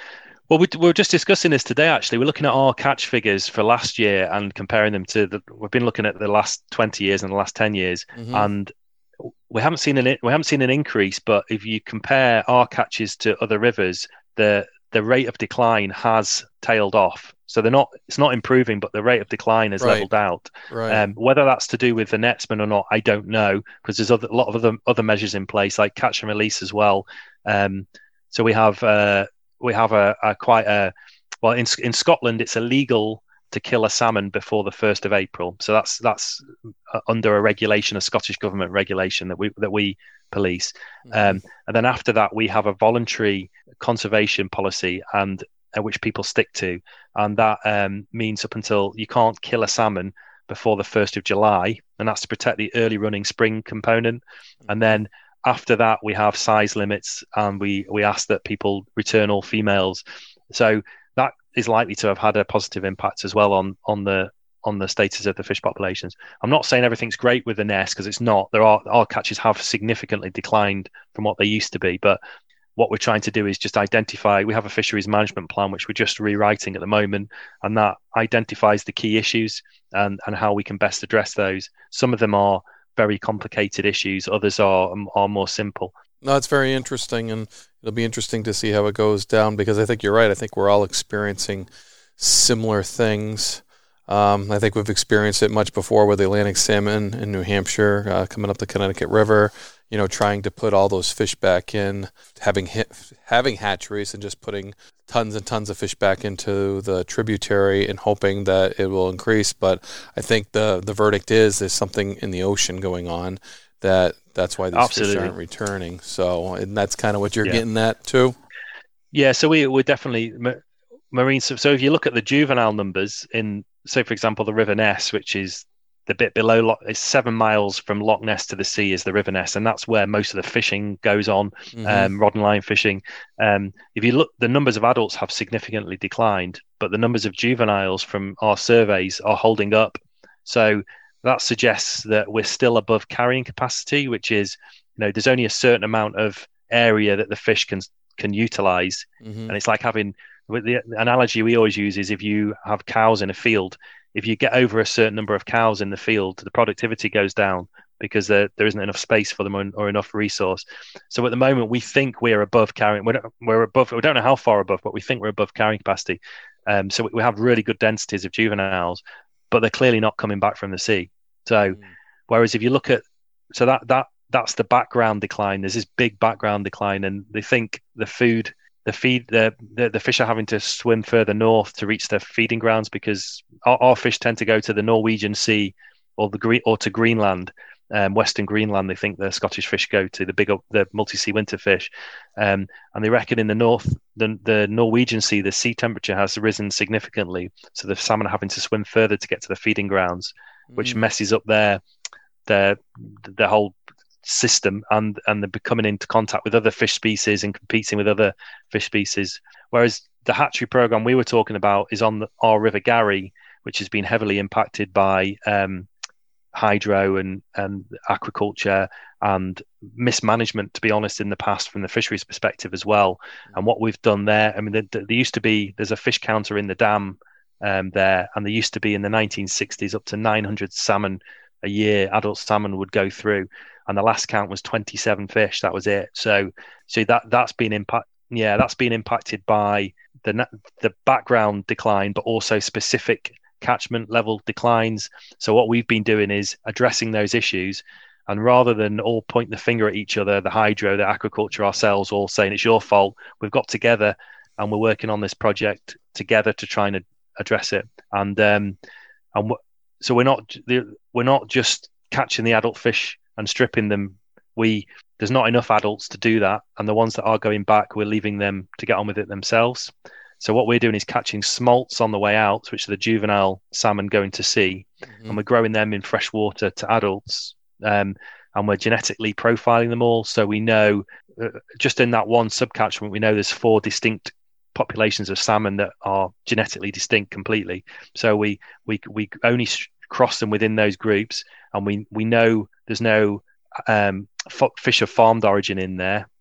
Well, we, we were just discussing this today, actually. We're looking at our catch figures for last year and comparing them to the, we've been looking at the last twenty years and the last ten years. Mm-hmm. And we haven't seen an, we haven't seen an increase, but if you compare our catches to other rivers, the, the rate of decline has tailed off. So they're not, it's not improving, but the rate of decline has right. leveled out. Right. Um, whether that's to do with the netsman or not, I don't know, because there's other, a lot of other, other measures in place, like catch and release as well. Um, so we have, uh, we have a, a quite a, well, in, in Scotland, it's illegal to kill a salmon before the first of April. So that's, that's under a regulation, a Scottish government regulation that we, that we police. Mm-hmm. Um, and then after that, we have a voluntary conservation policy and uh, which people stick to. And that um, means up until you can't kill a salmon before the first of July. And that's to protect the early running spring component. Mm-hmm. And then after that, we have size limits, and we, we ask that people return all females. So that is likely to have had a positive impact as well on, on the on the status of the fish populations. I'm not saying everything's great with the nest, because it's not. There are our catches have significantly declined from what they used to be. But what we're trying to do is just identify. We have a fisheries management plan which we're just rewriting at the moment, and that identifies the key issues and and how we can best address those. Some of them are very complicated issues, others are are more simple. No, it's very interesting, and it'll be interesting to see how it goes down, because I think you're right. I think we're all experiencing similar things. Um, I think we've experienced it much before with the Atlantic salmon in New Hampshire, uh, coming up the Connecticut River, you know, trying to put all those fish back in, having hit, having hatcheries and just putting tons and tons of fish back into the tributary and hoping that it will increase. But I think the, the verdict is there's something in the ocean going on that that's why these Absolutely. Fish aren't returning. So, and that's kind of what you're yeah. getting at too. Yeah. So we, we're definitely marine. So, so if you look at the juvenile numbers in, say, for example, the River Ness, which is the bit below, it's seven miles from Loch Ness to the sea is the River Ness, and that's where most of the fishing goes on, mm-hmm. um, rod and line fishing. Um, if you look, the numbers of adults have significantly declined, but the numbers of juveniles from our surveys are holding up. So that suggests that we're still above carrying capacity, which is, you know, there's only a certain amount of area that the fish can can utilize, mm-hmm. and it's like having. The analogy we always use is if you have cows in a field, if you get over a certain number of cows in the field, the productivity goes down because there, there isn't enough space for them or, or enough resource. So at the moment, we think we're above carrying. We're, we're above. We don't know how far above, but we think we're above carrying capacity. Um, so we have really good densities of juveniles, but they're clearly not coming back from the sea. So, mm. whereas if you look at, so that that that's the background decline. There's this big background decline, and they think the food. The feed the, the the fish are having to swim further north to reach their feeding grounds, because our, our fish tend to go to the Norwegian Sea or the Green or to Greenland, um, Western Greenland. They think the Scottish fish go to the big the multi-sea winter fish, um, and they reckon in the north the the Norwegian Sea the sea temperature has risen significantly, so the salmon are having to swim further to get to the feeding grounds, which mm. messes up their their their whole system, and and they're coming into contact with other fish species and competing with other fish species. Whereas the hatchery program we were talking about is on the, our River Garry, which has been heavily impacted by um, hydro and and aquaculture and mismanagement, to be honest, in the past from the fisheries perspective as well. And what we've done there, I mean, there, there used to be there's a fish counter in the dam um, there, and there used to be in the nineteen sixties up to nine hundred salmon a year, adult salmon would go through. And the last count was twenty-seven fish. That was it. So, so that that's been impact. Yeah, that's been impacted by the the background decline, but also specific catchment level declines. So what we've been doing is addressing those issues, and rather than all point the finger at each other, the hydro, the aquaculture, ourselves, all saying it's your fault, we've got together and we're working on this project together to try and address it. And um, and so we're not we're not just catching the adult fish and stripping them. We there's not enough adults to do that, and the ones that are going back, we're leaving them to get on with it themselves. So what we're doing is catching smolts on the way out, which are the juvenile salmon going to sea, mm-hmm. and we're growing them in fresh water to adults, um, and we're genetically profiling them all. So we know uh, just in that one subcatchment, we know there's four distinct populations of salmon that are genetically distinct completely. So we we we only cross them within those groups, and we we know there's no um, f- fish of farmed origin in there.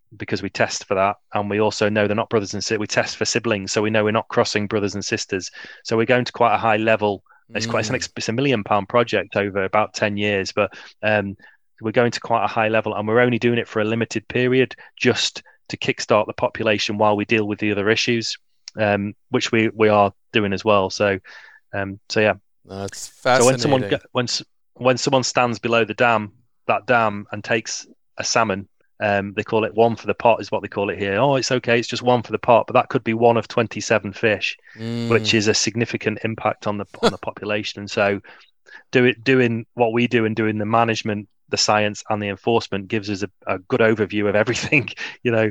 because we test for that, and we also know they're not brothers and sisters. We test for siblings, so we know we're not crossing brothers and sisters. So we're going to quite a high level. It's quite it's, an, it's a million pound project over about ten years, but um, we're going to quite a high level, and we're only doing it for a limited period, just to kickstart the population while we deal with the other issues, um, which we, we are doing as well. So, um, so yeah, that's fascinating. So when someone when when someone stands below the dam, that dam, and takes a salmon, um, they call it one for the pot, is what they call it here. Oh, it's okay, it's just one for the pot, but that could be one of twenty-seven fish, mm. which is a significant impact on the on the population. And so, do it doing what we do and doing the management, the science, and the enforcement gives us a, a good overview of everything, you know.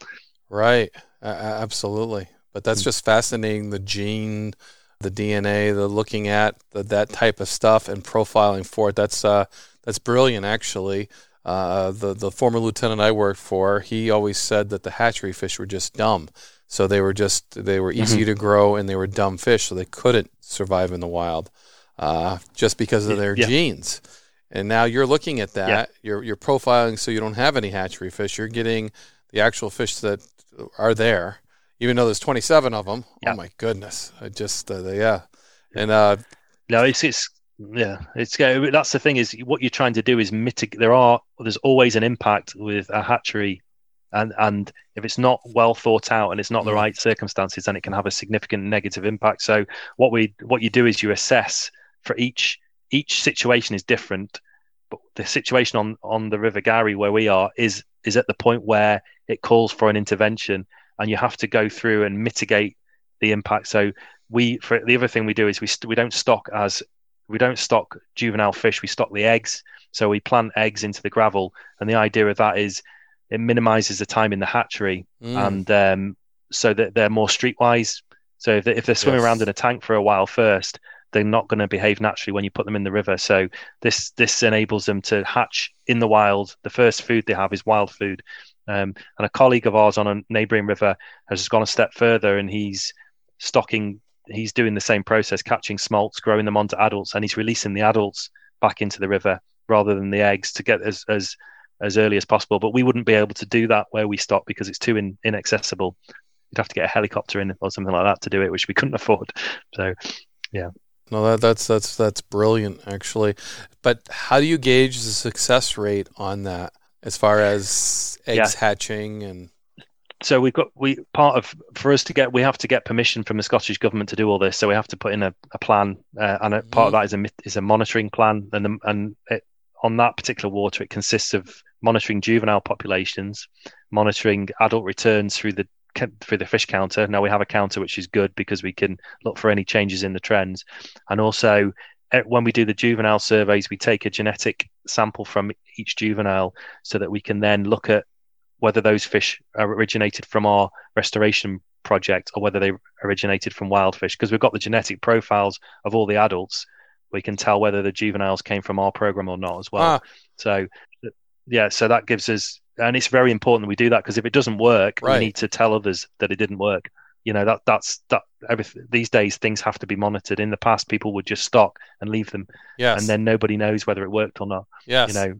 Right, uh, absolutely. But that's just fascinating. The gene, the D N A, the looking at the, that type of stuff and profiling for it. That's uh, that's brilliant, actually. Uh, the the former lieutenant I worked for, he always said that the hatchery fish were just dumb. So they were just they were easy mm-hmm. to grow, and they were dumb fish, so they couldn't survive in the wild, uh, just because of their yeah. genes. And now you're looking at that. Yeah. You're you're profiling, so you don't have any hatchery fish. You're getting the actual fish that are there, even though there's twenty-seven of them. Yeah. Oh my goodness! I just uh, yeah, and uh, no, it's it's. Yeah, it's uh, that's the thing, is what you're trying to do is mitigate. There are there's always an impact with a hatchery, and and if it's not well thought out and it's not mm. the right circumstances, then it can have a significant negative impact. So what we what you do is you assess for each each situation is different, but the situation on on the River Garry where we are is is at the point where it calls for an intervention, and you have to go through and mitigate the impact. So we for the other thing we do is we st- we don't stock as We don't stock juvenile fish, we stock the eggs. So we plant eggs into the gravel. And the idea of that is it minimizes the time in the hatchery. Mm. And um, so that they're more streetwise. So if, they, if they're swimming yes. around in a tank for a while first, they're not going to behave naturally when you put them in the river. So this this enables them to hatch in the wild. The first food they have is wild food. Um, and a colleague of ours on a neighboring river has gone a step further, and he's stocking he's doing the same process, catching smolts, growing them onto adults, and he's releasing the adults back into the river rather than the eggs to get as as as early as possible. But we wouldn't be able to do that where we stock because it's too in, inaccessible. You'd have to get a helicopter in or something like that to do it, which we couldn't afford. So, yeah. No, that, that's that's that's brilliant, actually. But how do you gauge the success rate on that, as far as eggs yeah. hatching and? So we've got we part of for us to get we have to get permission from the Scottish government to do all this. So we have to put in a, a plan, uh, and a, mm-hmm. part of that is a is a monitoring plan. And the, and it, on that particular water, it consists of monitoring juvenile populations, monitoring adult returns through the through the fish counter. Now we have a counter which is good because we can look for any changes in the trends, and also when we do the juvenile surveys, we take a genetic sample from each juvenile so that we can then look at whether those fish originated from our restoration project or whether they originated from wild fish. Because we've got the genetic profiles of all the adults, we can tell whether the juveniles came from our program or not as well. Ah. So, yeah, so that gives us, and it's very important that we do that, because if it doesn't work, right. we need to tell others that it didn't work. You know, that that's that. Everything, these days, things have to be monitored. In the past, people would just stock and leave them, yes. and then nobody knows whether it worked or not. Yes. You know.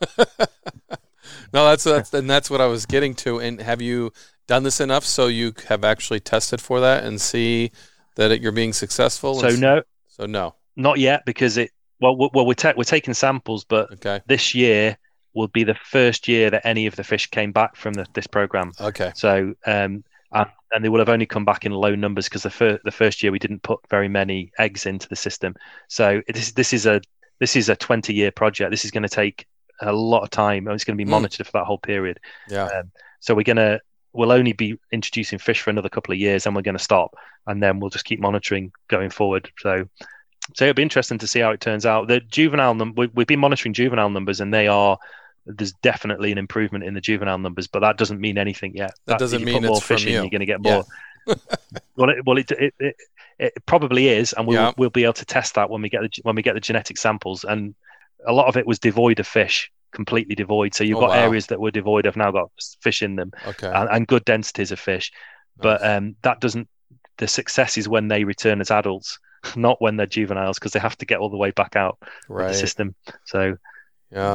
No, that's that's and that's what I was getting to. And have you done this enough so you have actually tested for that and see that it, you're being successful? So no, so no, not yet, because it. Well, well, we're ta- we're taking samples, but okay. this year will be the first year that any of the fish came back from the, this program. Okay. So um, and, and they will have only come back in low numbers because the first the first year we didn't put very many eggs into the system. So this this is a this is a twenty year project. This is going to take a lot of time. It's going to be monitored mm. for that whole period. Yeah. Um, so we're going to, we'll only be introducing fish for another couple of years, and we're going to stop, and then we'll just keep monitoring going forward. So, so it'll be interesting to see how it turns out. The juvenile num- we, we've been monitoring juvenile numbers, and they are, there's definitely an improvement in the juvenile numbers, but that doesn't mean anything yet. That, that doesn't mean put more it's fish from in, you. You're going to get more. Yeah. well, it, well, it, it, it, it probably is, and we'll, yeah. we'll be able to test that when we get the, when we get the genetic samples. And a lot of it was devoid of fish. Completely devoid. So you've oh, got wow. areas that were devoid have now got fish in them, okay. and, and good densities of fish. Nice. But um, that doesn't. The success is when they return as adults, not when they're juveniles, because they have to get all the way back out right. of the system. So yeah, yeah.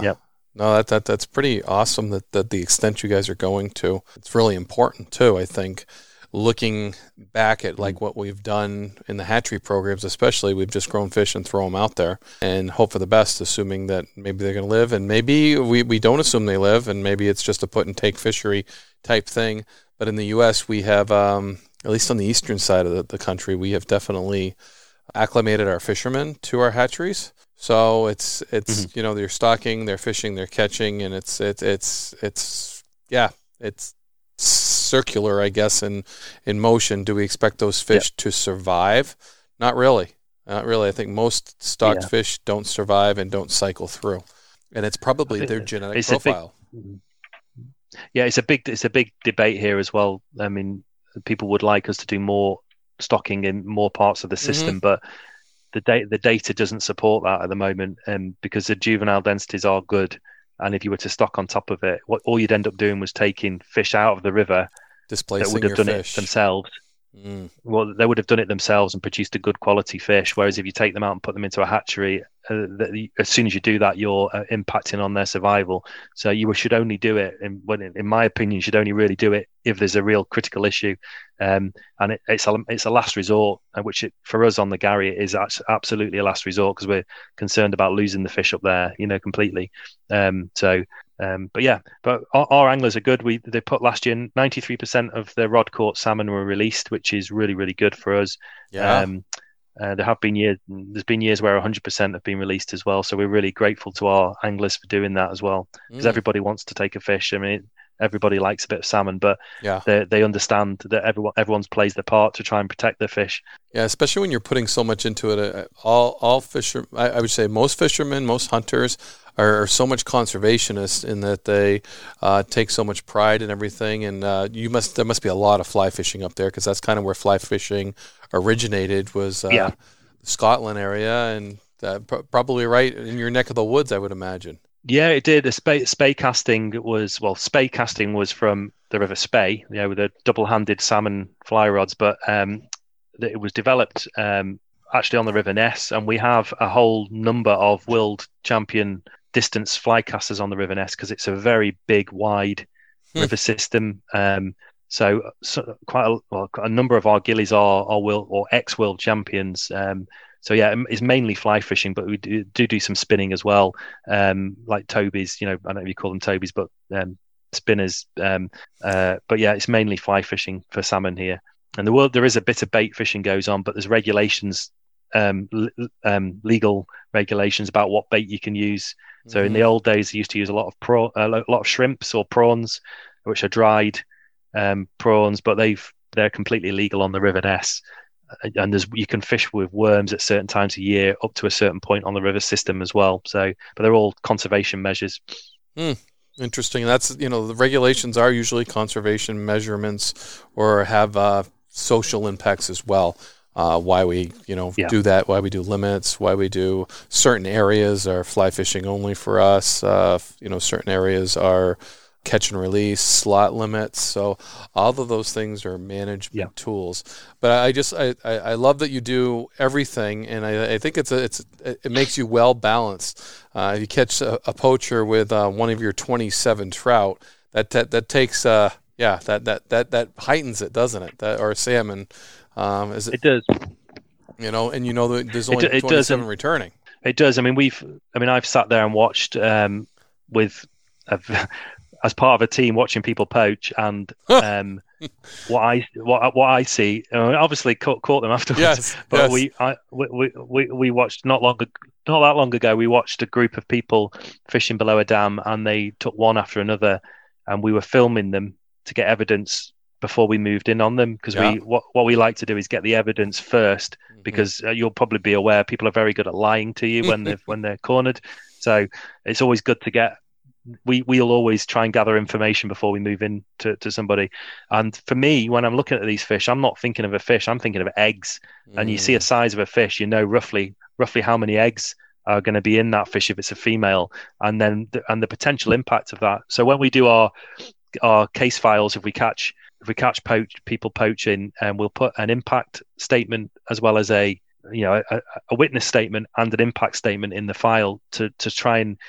No, that, that that's pretty awesome that, that the extent you guys are going to. It's really important too, I think. Looking back at like what we've done in the hatchery programs, especially, we've just grown fish and throw them out there and hope for the best, assuming that maybe they're going to live, and maybe we, we don't assume they live, and maybe it's just a put and take fishery type thing. But in the U S, we have, um, at least on the eastern side of the, the country, we have definitely acclimated our fishermen to our hatcheries. So it's it's mm-hmm. you know, they're stocking, they're fishing, they're catching, and it's it's it's it's yeah, it's circular, I guess, in in motion. Do we expect those fish yep. to survive? Not really. Not really. I think most stocked yeah. fish don't survive and don't cycle through, and it's probably their genetic it's profile. Big, yeah, it's a big it's a big debate here as well. I mean, people would like us to do more stocking in more parts of the system, mm-hmm. but the data the data doesn't support that at the moment, um, because the juvenile densities are good. And if you were to stock on top of it, what all you'd end up doing was taking fish out of the river displacing that would have your done fish. it themselves. Mm. Well, they would have done it themselves and produced a good quality fish. Whereas if you take them out and put them into a hatchery, uh, the, as soon as you do that, you're uh, impacting on their survival. So you should only do it, in, when, in my opinion, you should only really do it if there's a real critical issue. Um, and it, it's, a, it's a last resort, which it, for us on the Garry, it is absolutely a last resort because we're concerned about losing the fish up there, you know, completely. Um, so, um, but yeah, but our, our anglers are good. We They put last year, ninety-three percent of their rod caught salmon were released, which is really, really good for us. Yeah. Um, Uh, there have been years. There's been years where one hundred percent have been released as well. So we're really grateful to our anglers for doing that as well, because mm. everybody wants to take a fish. I mean, everybody likes a bit of salmon, but yeah. they they understand that everyone everyone's plays their part to try and protect their fish. Yeah, especially when you're putting so much into it. All all fisher, I, I would say most fishermen, most hunters are, are so much conservationists in that they uh, take so much pride in everything. And uh, you must there must be a lot of fly fishing up there, because that's kind of where fly fishing originated, was uh, yeah. the Scotland area, and uh, pr- probably right in your neck of the woods, I would imagine. Yeah, it did. The spay, spay casting was, well, spay casting was from the River Spey, you know, with the double-handed salmon fly rods, but um, it was developed um, actually on the River Ness, and we have a whole number of world champion distance fly casters on the River Ness, because it's a very big, wide hmm. river system. Um, so, so quite a, well, a number of our gillies are, are world or ex-world champions. Um, So yeah, it's mainly fly fishing, but we do do, do some spinning as well, um, like Tobies. You know, I don't know if you call them Tobies, but um, spinners. Um, uh, but yeah, it's mainly fly fishing for salmon here. And the world there is a bit of bait fishing goes on, but there's regulations, um, l- um, legal regulations about what bait you can use. So mm-hmm. in the old days, they used to use a lot of praw- a lot of shrimps or prawns, which are dried um, prawns, but they've they're completely legal on the River Ness. And there's you can fish with worms at certain times a year up to a certain point on the river system as well. So, but they're all conservation measures. Hmm. Interesting. That's, you know, the regulations are usually conservation measurements or have uh, social impacts as well. Uh, why we, you know, yeah. do that, why we do limits, why we do certain areas are fly fishing only for us. Uh, you know, certain areas are catch and release, slot limits. So all of those things are management yeah. tools. But I just I, I love that you do everything, and I, I think it's a, it's it makes you well balanced. Uh, if you catch a, a poacher with uh, one of your twenty-seven trout, that that that takes uh yeah that that that that heightens it, doesn't it? That or salmon, um, is it? It does. You know, and you know that there's only it, it twenty-seven does, returning. It does. I mean, we've. I mean, I've sat there and watched um, with. A, as part of a team watching people poach, and um, what I what what I see, uh, obviously caught, caught them afterwards. Yes, but yes. we I we, we we watched not long not that long ago. We watched a group of people fishing below a dam, and they took one after another, and we were filming them to get evidence before we moved in on them, because yeah. we what what we like to do is get the evidence first, mm-hmm. because uh, you'll probably be aware people are very good at lying to you when they when they're cornered. So it's always good to get. We we'll always try and gather information before we move in to, to somebody. And for me, when I'm looking at these fish, I'm not thinking of a fish. I'm thinking of eggs. Mm. And you see a size of a fish, you know roughly roughly how many eggs are going to be in that fish if it's a female, and then the, and the potential impact of that. So when we do our our case files, if we catch if we catch poach people poaching, and um, we'll put an impact statement as well as a you know a, a witness statement and an impact statement in the file to to try and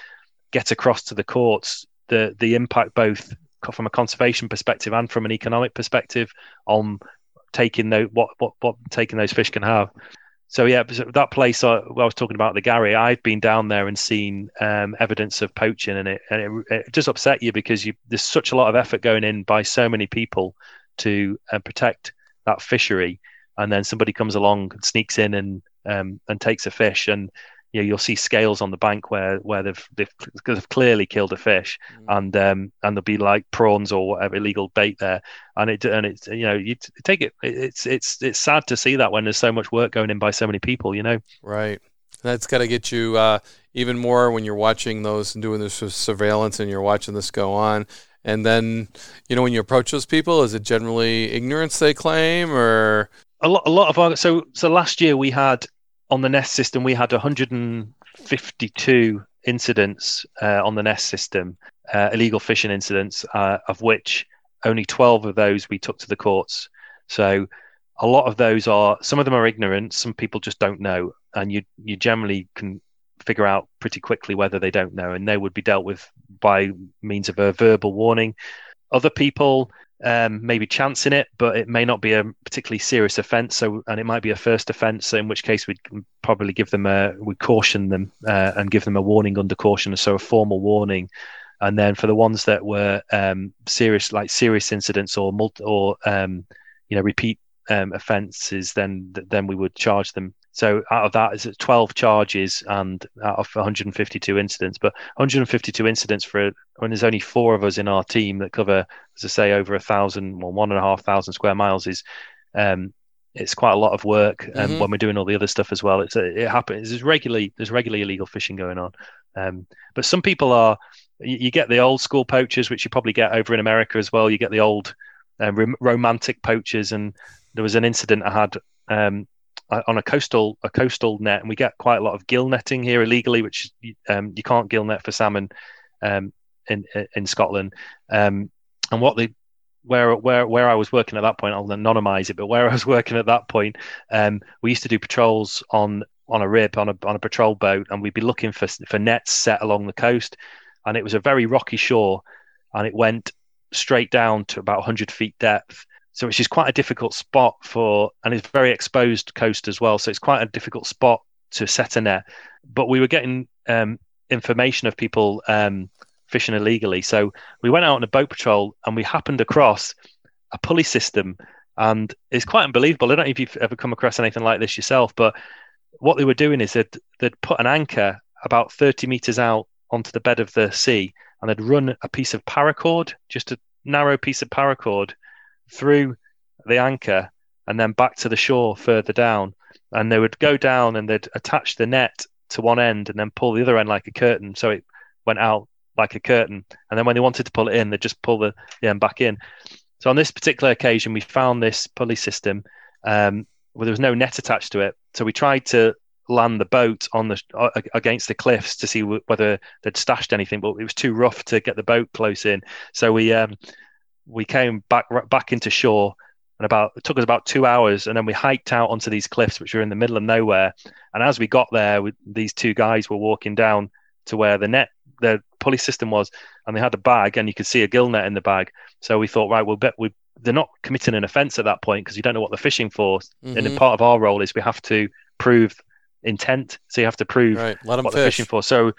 get across to the courts the the impact both from a conservation perspective and from an economic perspective on taking those what what what taking those fish can have. So yeah, that place I, I was talking about, the Garry, I've been down there and seen um, evidence of poaching, and it and it, it just upset you because you there's such a lot of effort going in by so many people to uh, protect that fishery, and then somebody comes along and sneaks in and um, and takes a fish, and you know, you'll see scales on the bank where where they've they've, they've clearly killed a fish, mm. and um, and there'll be like prawns or whatever illegal bait there, and it and it's you know you take it it's it's it's sad to see that when there's so much work going in by so many people, you know. Right. That's got to get you uh, even more when you're watching those and doing this surveillance and you're watching this go on. And then, you know, when you approach those people, is it generally ignorance they claim, or a lot? A lot of our so so last year we had. On the Nest system, we had one hundred fifty-two incidents uh, on the Nest system, uh, illegal fishing incidents, uh, of which only twelve of those we took to the courts. So a lot of those are, some of them are ignorant, some people just don't know, and you you generally can figure out pretty quickly whether they don't know, and they would be dealt with by means of a verbal warning. Other people um, maybe chancing it, but it may not be a particularly serious offence. So, and it might be a first offence, so in which case we'd probably give them a, we caution them uh, and give them a warning under caution, so a formal warning. And then for the ones that were um, serious, like serious incidents or multi, or um, you know repeat um, offences, then then we would charge them. So out of that is twelve charges, and out of one hundred fifty-two incidents. But one hundred fifty-two incidents for when there's only four of us in our team that cover, as I say, over a thousand, well, one and a half thousand square miles is, um, it's quite a lot of work. And um, mm-hmm. when we're doing all the other stuff as well, it's a, it happens. There's regularly there's regularly illegal fishing going on. Um, but some people are, you, you get the old school poachers, which you probably get over in America as well. You get the old uh, rom- romantic poachers, and there was an incident I had. Um, on a coastal a coastal net, and we get quite a lot of gill netting here illegally, which um, you can't gill net for salmon um, in in Scotland. Um, and what the where where where I was working at that point, I'll anonymise it, but where I was working at that point, um, we used to do patrols on on a rib on a on a patrol boat, and we'd be looking for for nets set along the coast, and it was a very rocky shore, and it went straight down to about one hundred feet depth. So which is quite a difficult spot for, and it's very exposed coast as well. So it's quite a difficult spot to set a net. But we were getting um, information of people um, fishing illegally. So we went out on a boat patrol, and we happened across a pulley system. And it's quite unbelievable. I don't know if you've ever come across anything like this yourself, but what they were doing is they'd, they'd put an anchor about thirty meters out onto the bed of the sea, and they'd run a piece of paracord, just a narrow piece of paracord, through the anchor and then back to the shore further down, and they would go down and they'd attach the net to one end and then pull the other end like a curtain, so it went out like a curtain, and then when they wanted to pull it in, they'd just pull the, the end back in. So on this particular occasion, we found this pulley system um, where there was no net attached to it, so we tried to land the boat on the uh, against the cliffs to see w- whether they'd stashed anything, but it was too rough to get the boat close in, so we um we came back back into shore, and about it took us about two hours, and then we hiked out onto these cliffs, which were in the middle of nowhere. And as we got there, we, these two guys were walking down to where the net, the pulley system was, and they had a bag, and you could see a gill net in the bag. So we thought, right, we'll bet we they're not committing an offence at that point because you don't know what they're fishing for. Mm-hmm. And part of our role is we have to prove intent, so you have to prove right. Let them what fish. They're fishing for. So,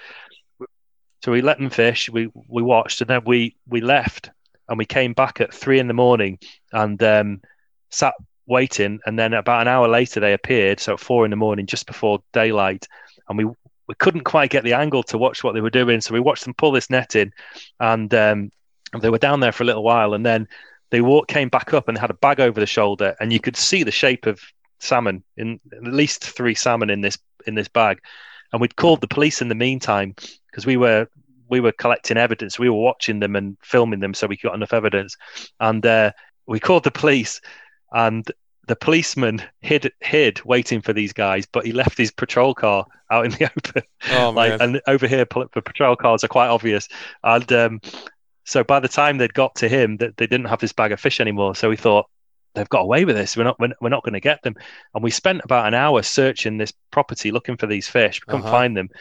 so we let them fish. We we watched, and then we we left. And we came back at three in the morning and um, sat waiting. And then about an hour later, they appeared. So at four in the morning, just before daylight. And we we couldn't quite get the angle to watch what they were doing. So we watched them pull this net in. And um, they were down there for a little while. And then they walked, came back up and had a bag over the shoulder. And you could see the shape of salmon, in at least three salmon in this in this bag. And we'd called the police in the meantime because we were... we were collecting evidence. We were watching them and filming them, so we got enough evidence. And uh, we called the police, and the policeman hid, hid, waiting for these guys. But he left his patrol car out in the open. Oh, like, man. And over here, the patrol cars are quite obvious. And um, so by the time they'd got to him, that they didn't have this bag of fish anymore. So we thought, they've got away with this. We're not. We're not going to get them. And we spent about an hour searching this property, looking for these fish. We couldn't uh-huh. find them.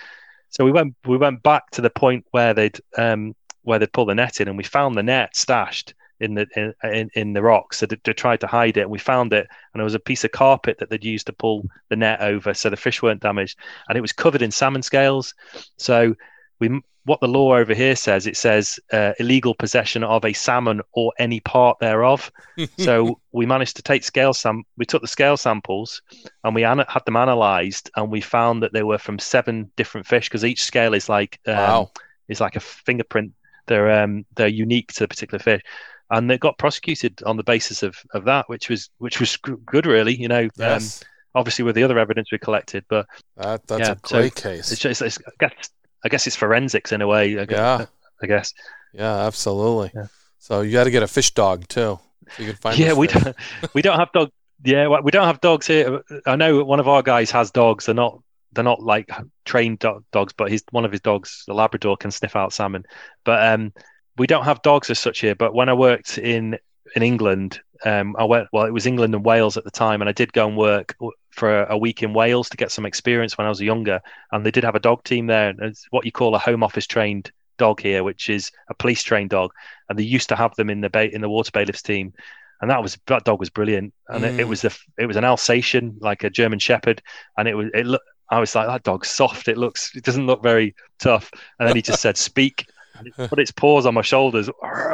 so we went we went back to the point where they'd um, where they'd pull the net in, and we found the net stashed in the in in, in the rocks. So they, they tried to hide it, and we found it, and there was a piece of carpet that they'd used to pull the net over, so the fish weren't damaged, and it was covered in salmon scales. So we. What the law over here says, it says uh, illegal possession of a salmon or any part thereof. So we managed to take scale sam. We took the scale samples and we an- had them analysed, and we found that they were from seven different fish, because each scale is like um, wow. is like a fingerprint. They're um, they're unique to a particular fish, and they got prosecuted on the basis of, of that, which was which was good, really. You know, yes. um, obviously with the other evidence we collected, but that, that's yeah, a great so case. It's just, it's, I guess, I guess it's forensics in a way. I guess, yeah, I guess. Yeah, absolutely. Yeah. So you got to get a fish dog too, so you can find. Yeah, we don't. We don't have dog. Yeah, we don't have dogs here. I know one of our guys has dogs. They're not. They're not like trained do- dogs, but he's one of his dogs, the Labrador, can sniff out salmon. But um, we don't have dogs as such here. But when I worked in in England, um, I went. Well, it was England and Wales at the time, and I did go and work for a week in Wales to get some experience when I was younger. And they did have a dog team there. And it's what you call a home office trained dog here, which is a police trained dog. And they used to have them in the ba- in the water bailiffs team. And that was that dog was brilliant. And mm. it, it was the it was an Alsatian, like a German Shepherd. And it was it looked. I was like, that dog's soft. It looks. It doesn't look very tough. And then he just said, "Speak." And it put its paws on my shoulders.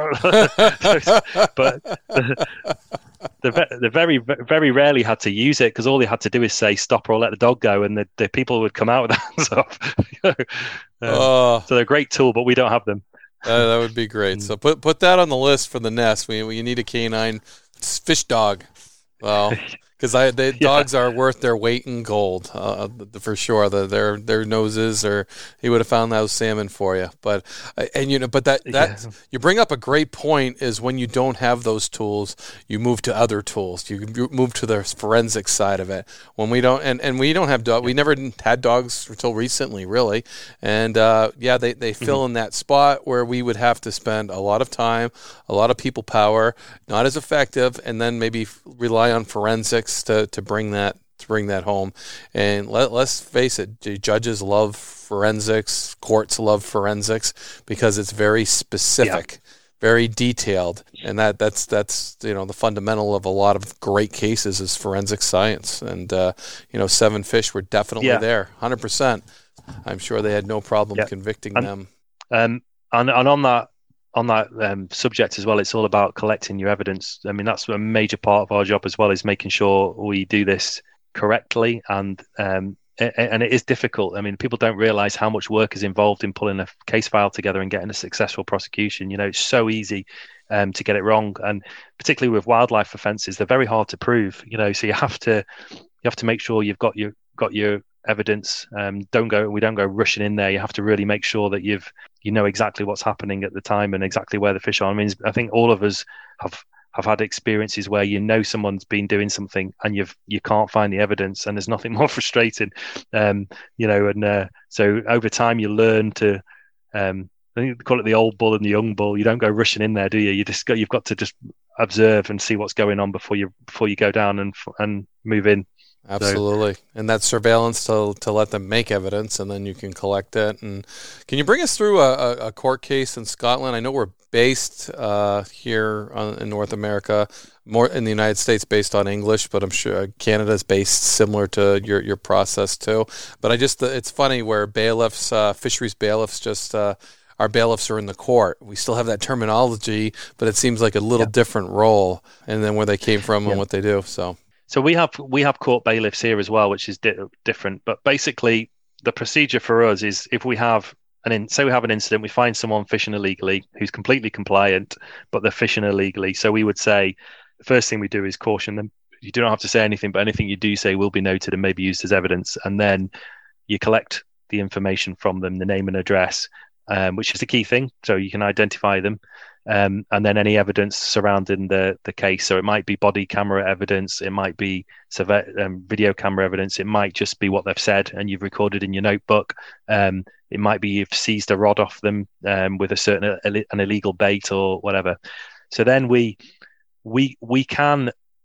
But they they very very rarely had to use it, because all they had to do is say stop or let the dog go, and the, the people would come out with their hands off. um, oh. So they're a great tool, but we don't have them. Uh, that would be great. So put put that on the list for the nest. We we need a canine fish dog. Well, because I the yeah. dogs are worth their weight in gold, uh, for sure. The, their their noses, or he would have found those salmon for you. But and you know, but that that yeah. you bring up a great point. Is when you don't have those tools, you move to other tools. You move to the forensic side of it. When we don't, and, and we don't have dog. We never had dogs until recently, really. And uh, yeah, they they fill mm-hmm. in that spot where we would have to spend a lot of time, a lot of people power, not as effective, and then maybe rely on forensics to, to bring that to bring that home. And let, let's face it, judges love forensics, courts love forensics, because it's very specific, yeah. very detailed, and that that's that's you know the fundamental of a lot of great cases is forensic science. And uh, you know, seven fish were definitely yeah. there, one hundred percent. I'm sure they had no problem yeah. convicting and, them. Um, and and on that. On that um, subject as well, it's all about collecting your evidence. I mean, that's a major part of our job as well, is making sure we do this correctly. And um, and it is difficult. I mean, people don't realize how much work is involved in pulling a case file together and getting a successful prosecution. You know, it's so easy um, to get it wrong, and particularly with wildlife offences, they're very hard to prove. You know, so you have to you have to make sure you've got your got your evidence. Um, don't go. We don't go rushing in there. You have to really make sure that you've you know exactly what's happening at the time and exactly where the fish are. I mean, I think all of us have have had experiences where you know someone's been doing something and you've you can't find the evidence, and there's nothing more frustrating. Um, you know, and uh, so over time you learn to. Um, I think they call it the old bull and the young bull. You don't go rushing in there, do you? You just got, you've got to just observe and see what's going on before you before you go down and and move in. Absolutely. So, and that's surveillance to to let them make evidence, and then you can collect it. And can you bring us through a, a court case in Scotland? I know we're based uh, here on, in North America, more in the United States, based on English, but I'm sure Canada's based similar to your, your process too. But I just, it's funny where bailiffs, uh, fisheries bailiffs just, uh, our bailiffs are in the court. We still have that terminology, but it seems like a little yeah. different role, and then where they came from yeah. and what they do. So. So we have we have court bailiffs here as well, which is di- different. But basically, the procedure for us is if we have an in, say we have an incident, we find someone fishing illegally who's completely compliant, but they're fishing illegally. So we would say the first thing we do is caution them. You do not have to say anything, but anything you do say will be noted and maybe used as evidence. And then you collect the information from them, the name and address, um, which is the key thing. So you can identify them. Um, and then any evidence surrounding the, the case. So it might be body camera evidence, it might be um, video camera evidence, it might just be what they've said and you've recorded in your notebook. Um, it might be you've seized a rod off them um, with a certain an illegal bait or whatever. So then we we we can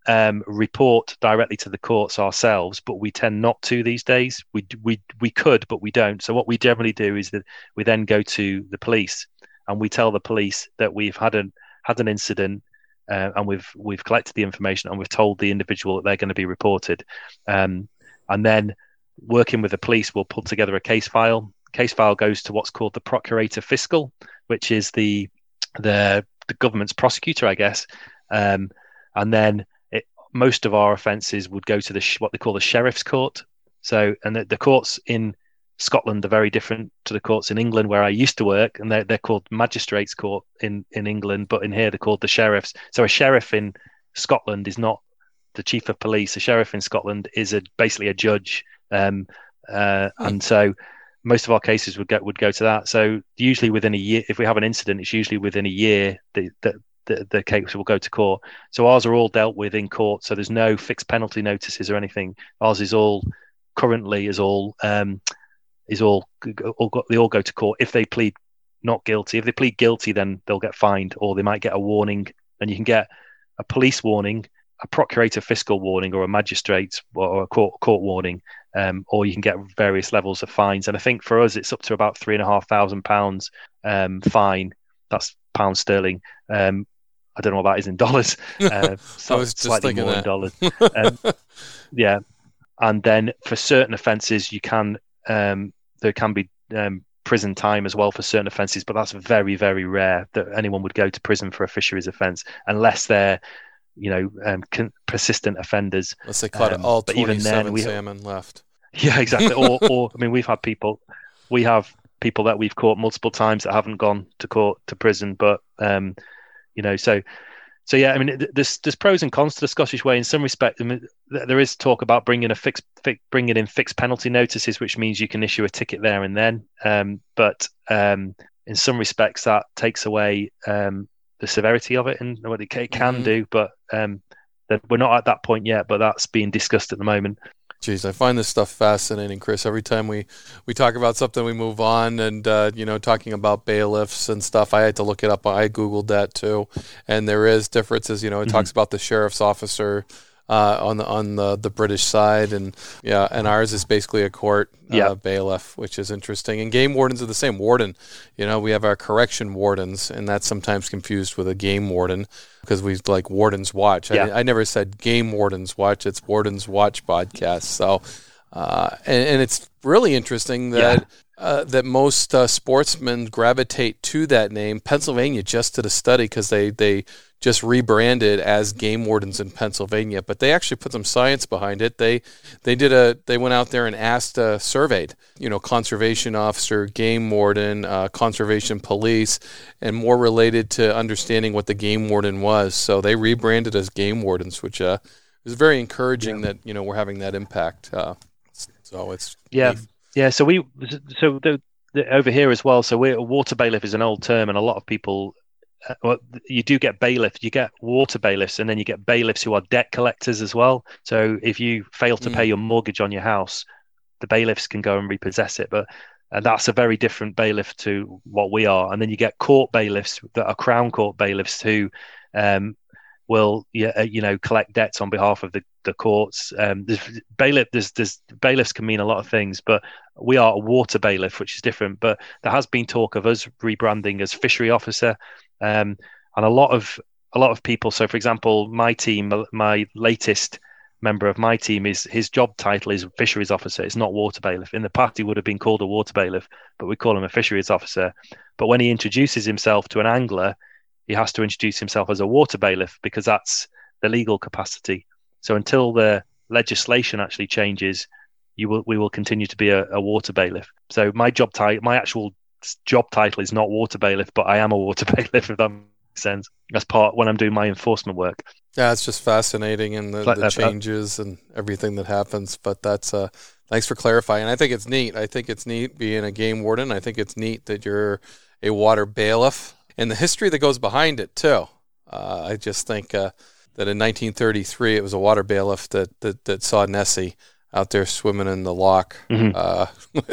um, report directly to the courts ourselves, but we tend not to these days. We we we could, but we don't. So what we generally do is that we then go to the police and we tell the police that we've had an had an incident. Uh, and we've we've collected the information and we've told the individual that they're going to be reported, um, and then working with the police, we'll put together a case file. Case file goes to what's called the Procurator Fiscal, which is the the, the government's prosecutor, I guess, um, and then it, most of our offences would go to the sh- what they call the Sheriff's Court. So, and the, the courts in Scotland are very different to the courts in England where I used to work, and they're, they're called Magistrates Court in, in England, but in here they're called the Sheriffs. So a sheriff in Scotland is not the chief of police. A sheriff in Scotland is a basically a judge, um, uh, and so most of our cases would go would go to that. So usually within a year, if we have an incident, it's usually within a year the the, the, the case will go to court. So ours are all dealt with in court. So there's no fixed penalty notices or anything. Ours is all currently is all. Um, is all, all got, they all go to court if they plead not guilty. If they plead guilty, then they'll get fined, or they might get a warning. And you can get a police warning, a procurator fiscal warning, or a magistrate or a court court warning, um, or you can get various levels of fines. And I think for us, it's up to about three and a half thousand pounds um, fine. That's pounds sterling. Um, I don't know what that is in dollars. Uh, so I was just slightly thinking more that. in dollars. Um, yeah, and then for certain offences, you can. Um, there can be um, prison time as well for certain offences, but that's very, very rare that anyone would go to prison for a fisheries offence unless they're, you know, um, con- persistent offenders. Unless they caught um, all but even twenty-seven then, we, salmon left. Yeah, exactly. or, or I mean, we've had people, we have people that we've caught multiple times that haven't gone to court to prison, but um, you know, so. So yeah, I mean, there's there's pros and cons to the Scottish way in some respect. I mean, there is talk about bringing a fixed, fi- bringing in fixed penalty notices, which means you can issue a ticket there and then. Um, but um, in some respects, that takes away um, the severity of it and what it can mm-hmm. do. But um, that we're not at that point yet. But that's being discussed at the moment. Jeez, I find this stuff fascinating, Chris. Every time we, we talk about something, we move on. And, uh, you know, talking about bailiffs and stuff, I had to look it up. I Googled that too. And there is differences. You know, it mm-hmm. talks about the sheriff's officer uh, on the on the, the British side. And, yeah, and ours is basically a court uh, yeah. bailiff, which is interesting. And game wardens are the same. Warden, you know, we have our correction wardens, and that's sometimes confused with a game warden because we like Warden's Watch. Yeah. I, I never said Game Warden's Watch. It's Warden's Watch podcast. So, uh, and, and it's really interesting that yeah. uh, that most uh, sportsmen gravitate to that name. Pennsylvania just did a study because they, they just rebranded as Game Wardens in Pennsylvania, but they actually put some science behind it. They they did a they went out there and asked, uh, surveyed, you know, conservation officer, game warden, uh, conservation police, and more related to understanding what the game warden was. So they rebranded as Game Wardens, which uh, is very encouraging yeah. that, you know, we're having that impact. Uh, so it's yeah neat. yeah. So we so the, the, over here as well. So we're a water bailiff is an old term, and a lot of people. Uh, well, you do get bailiff, you get water bailiffs, and then you get bailiffs who are debt collectors as well. So if you fail to mm. pay your mortgage on your house, the bailiffs can go and repossess it. But and that's a very different bailiff to what we are. And then you get court bailiffs that are Crown Court bailiffs who um, will, yeah, you know, collect debts on behalf of the, the courts. Um, there's bailiff, there's, there's bailiffs can mean a lot of things, but we are a water bailiff, which is different. But there has been talk of us rebranding as fishery officer. Um, and a lot of a lot of people. So, for example, my team, my latest member of my team, is his job title is fisheries officer. It's not water bailiff. In the past, he would have been called a water bailiff, but we call him a fisheries officer. But when he introduces himself to an angler, he has to introduce himself as a water bailiff because that's the legal capacity. So, until the legislation actually changes, you will we will continue to be a, a water bailiff. So, my job title, my actual job title is not water bailiff, but I am a water bailiff, if that makes sense. That's part when I'm doing my enforcement work. Yeah, it's just fascinating, and the, like the that, changes and everything that happens. But that's uh, thanks for clarifying. I think it's neat. I think it's neat being a game warden. I think it's neat that you're a water bailiff and the history that goes behind it too. Uh, I just think uh, that in nineteen thirty-three, it was a water bailiff that that, that saw Nessie out there swimming in the loch. Mm-hmm. Uh,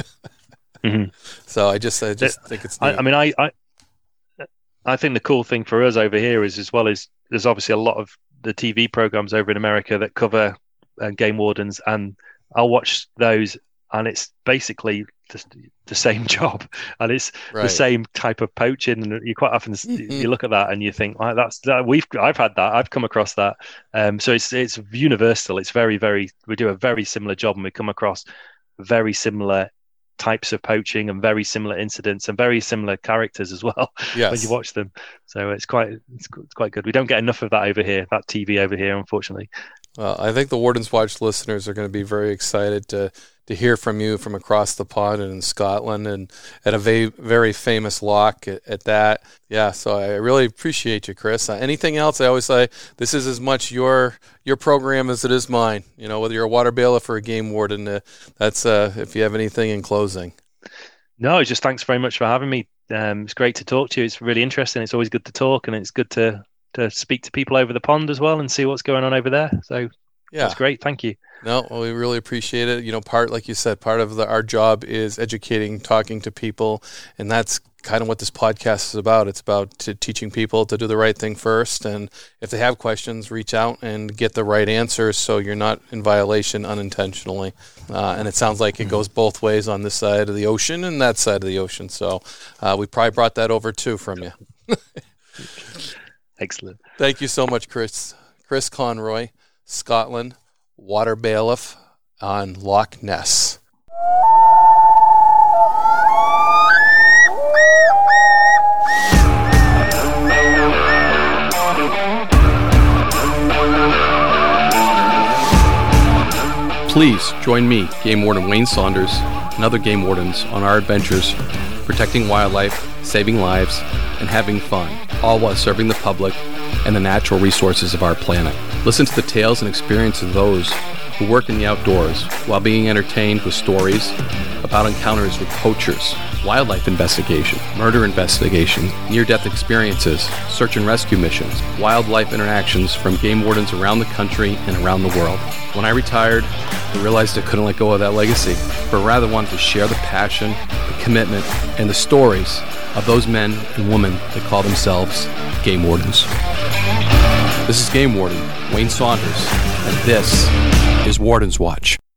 Mm-hmm. So I just, I just think it's neat. I, I mean, I, I, I think the cool thing for us over here is, as well as there's obviously a lot of the T V programs over in America that cover uh, game wardens, and I'll watch those, and it's basically the, the same job, and it's right. the same type of poaching. And you quite often mm-hmm. you look at that and you think, well, that's that we've I've had that, I've come across that. Um, so it's it's universal. It's very very we do a very similar job, and we come across very similar types of poaching and very similar incidents and very similar characters as well yes. when you watch them. So it's quite it's, it's quite good. We don't get enough of that over here, that T V over here, unfortunately. Well, I think the Warden's Watch listeners are going to be very excited to to hear from you from across the pond and in Scotland, and at a very, very famous loch at, at that. Yeah, so I really appreciate you, Chris. Uh, anything else? I always say this is as much your your program as it is mine. You know, whether you're a water bailiff or a game warden, uh, that's uh, if you have anything in closing. No, just thanks very much for having me. Um, it's great to talk to you. It's really interesting. It's always good to talk, and it's good to to speak to people over the pond as well and see what's going on over there. So yeah, that's great. Thank you. No, well, we really appreciate it. You know, part, like you said, part of the, our job is educating, talking to people, and that's kind of what this podcast is about. It's about to teaching people to do the right thing first, and if they have questions, reach out and get the right answers so you're not in violation unintentionally. Uh, and it sounds like it goes both ways on this side of the ocean and that side of the ocean. So uh, we probably brought that over too from you. Excellent. Thank you so much, Chris. Chris Conroy, Scotland, water bailiff on Loch Ness. Please join me, Game Warden Wayne Saunders, and other game wardens on our adventures protecting wildlife, saving lives, and having fun, all while serving the public and the natural resources of our planet. Listen to the tales and experiences of those who work in the outdoors while being entertained with stories about encounters with poachers, wildlife investigation, murder investigation, near-death experiences, search and rescue missions, wildlife interactions from game wardens around the country and around the world. When I retired, I realized I couldn't let go of that legacy, but rather wanted to share the passion, the commitment, and the stories of those men and women that call themselves game wardens. This is Game Warden Wayne Saunders, and this is Warden's Watch.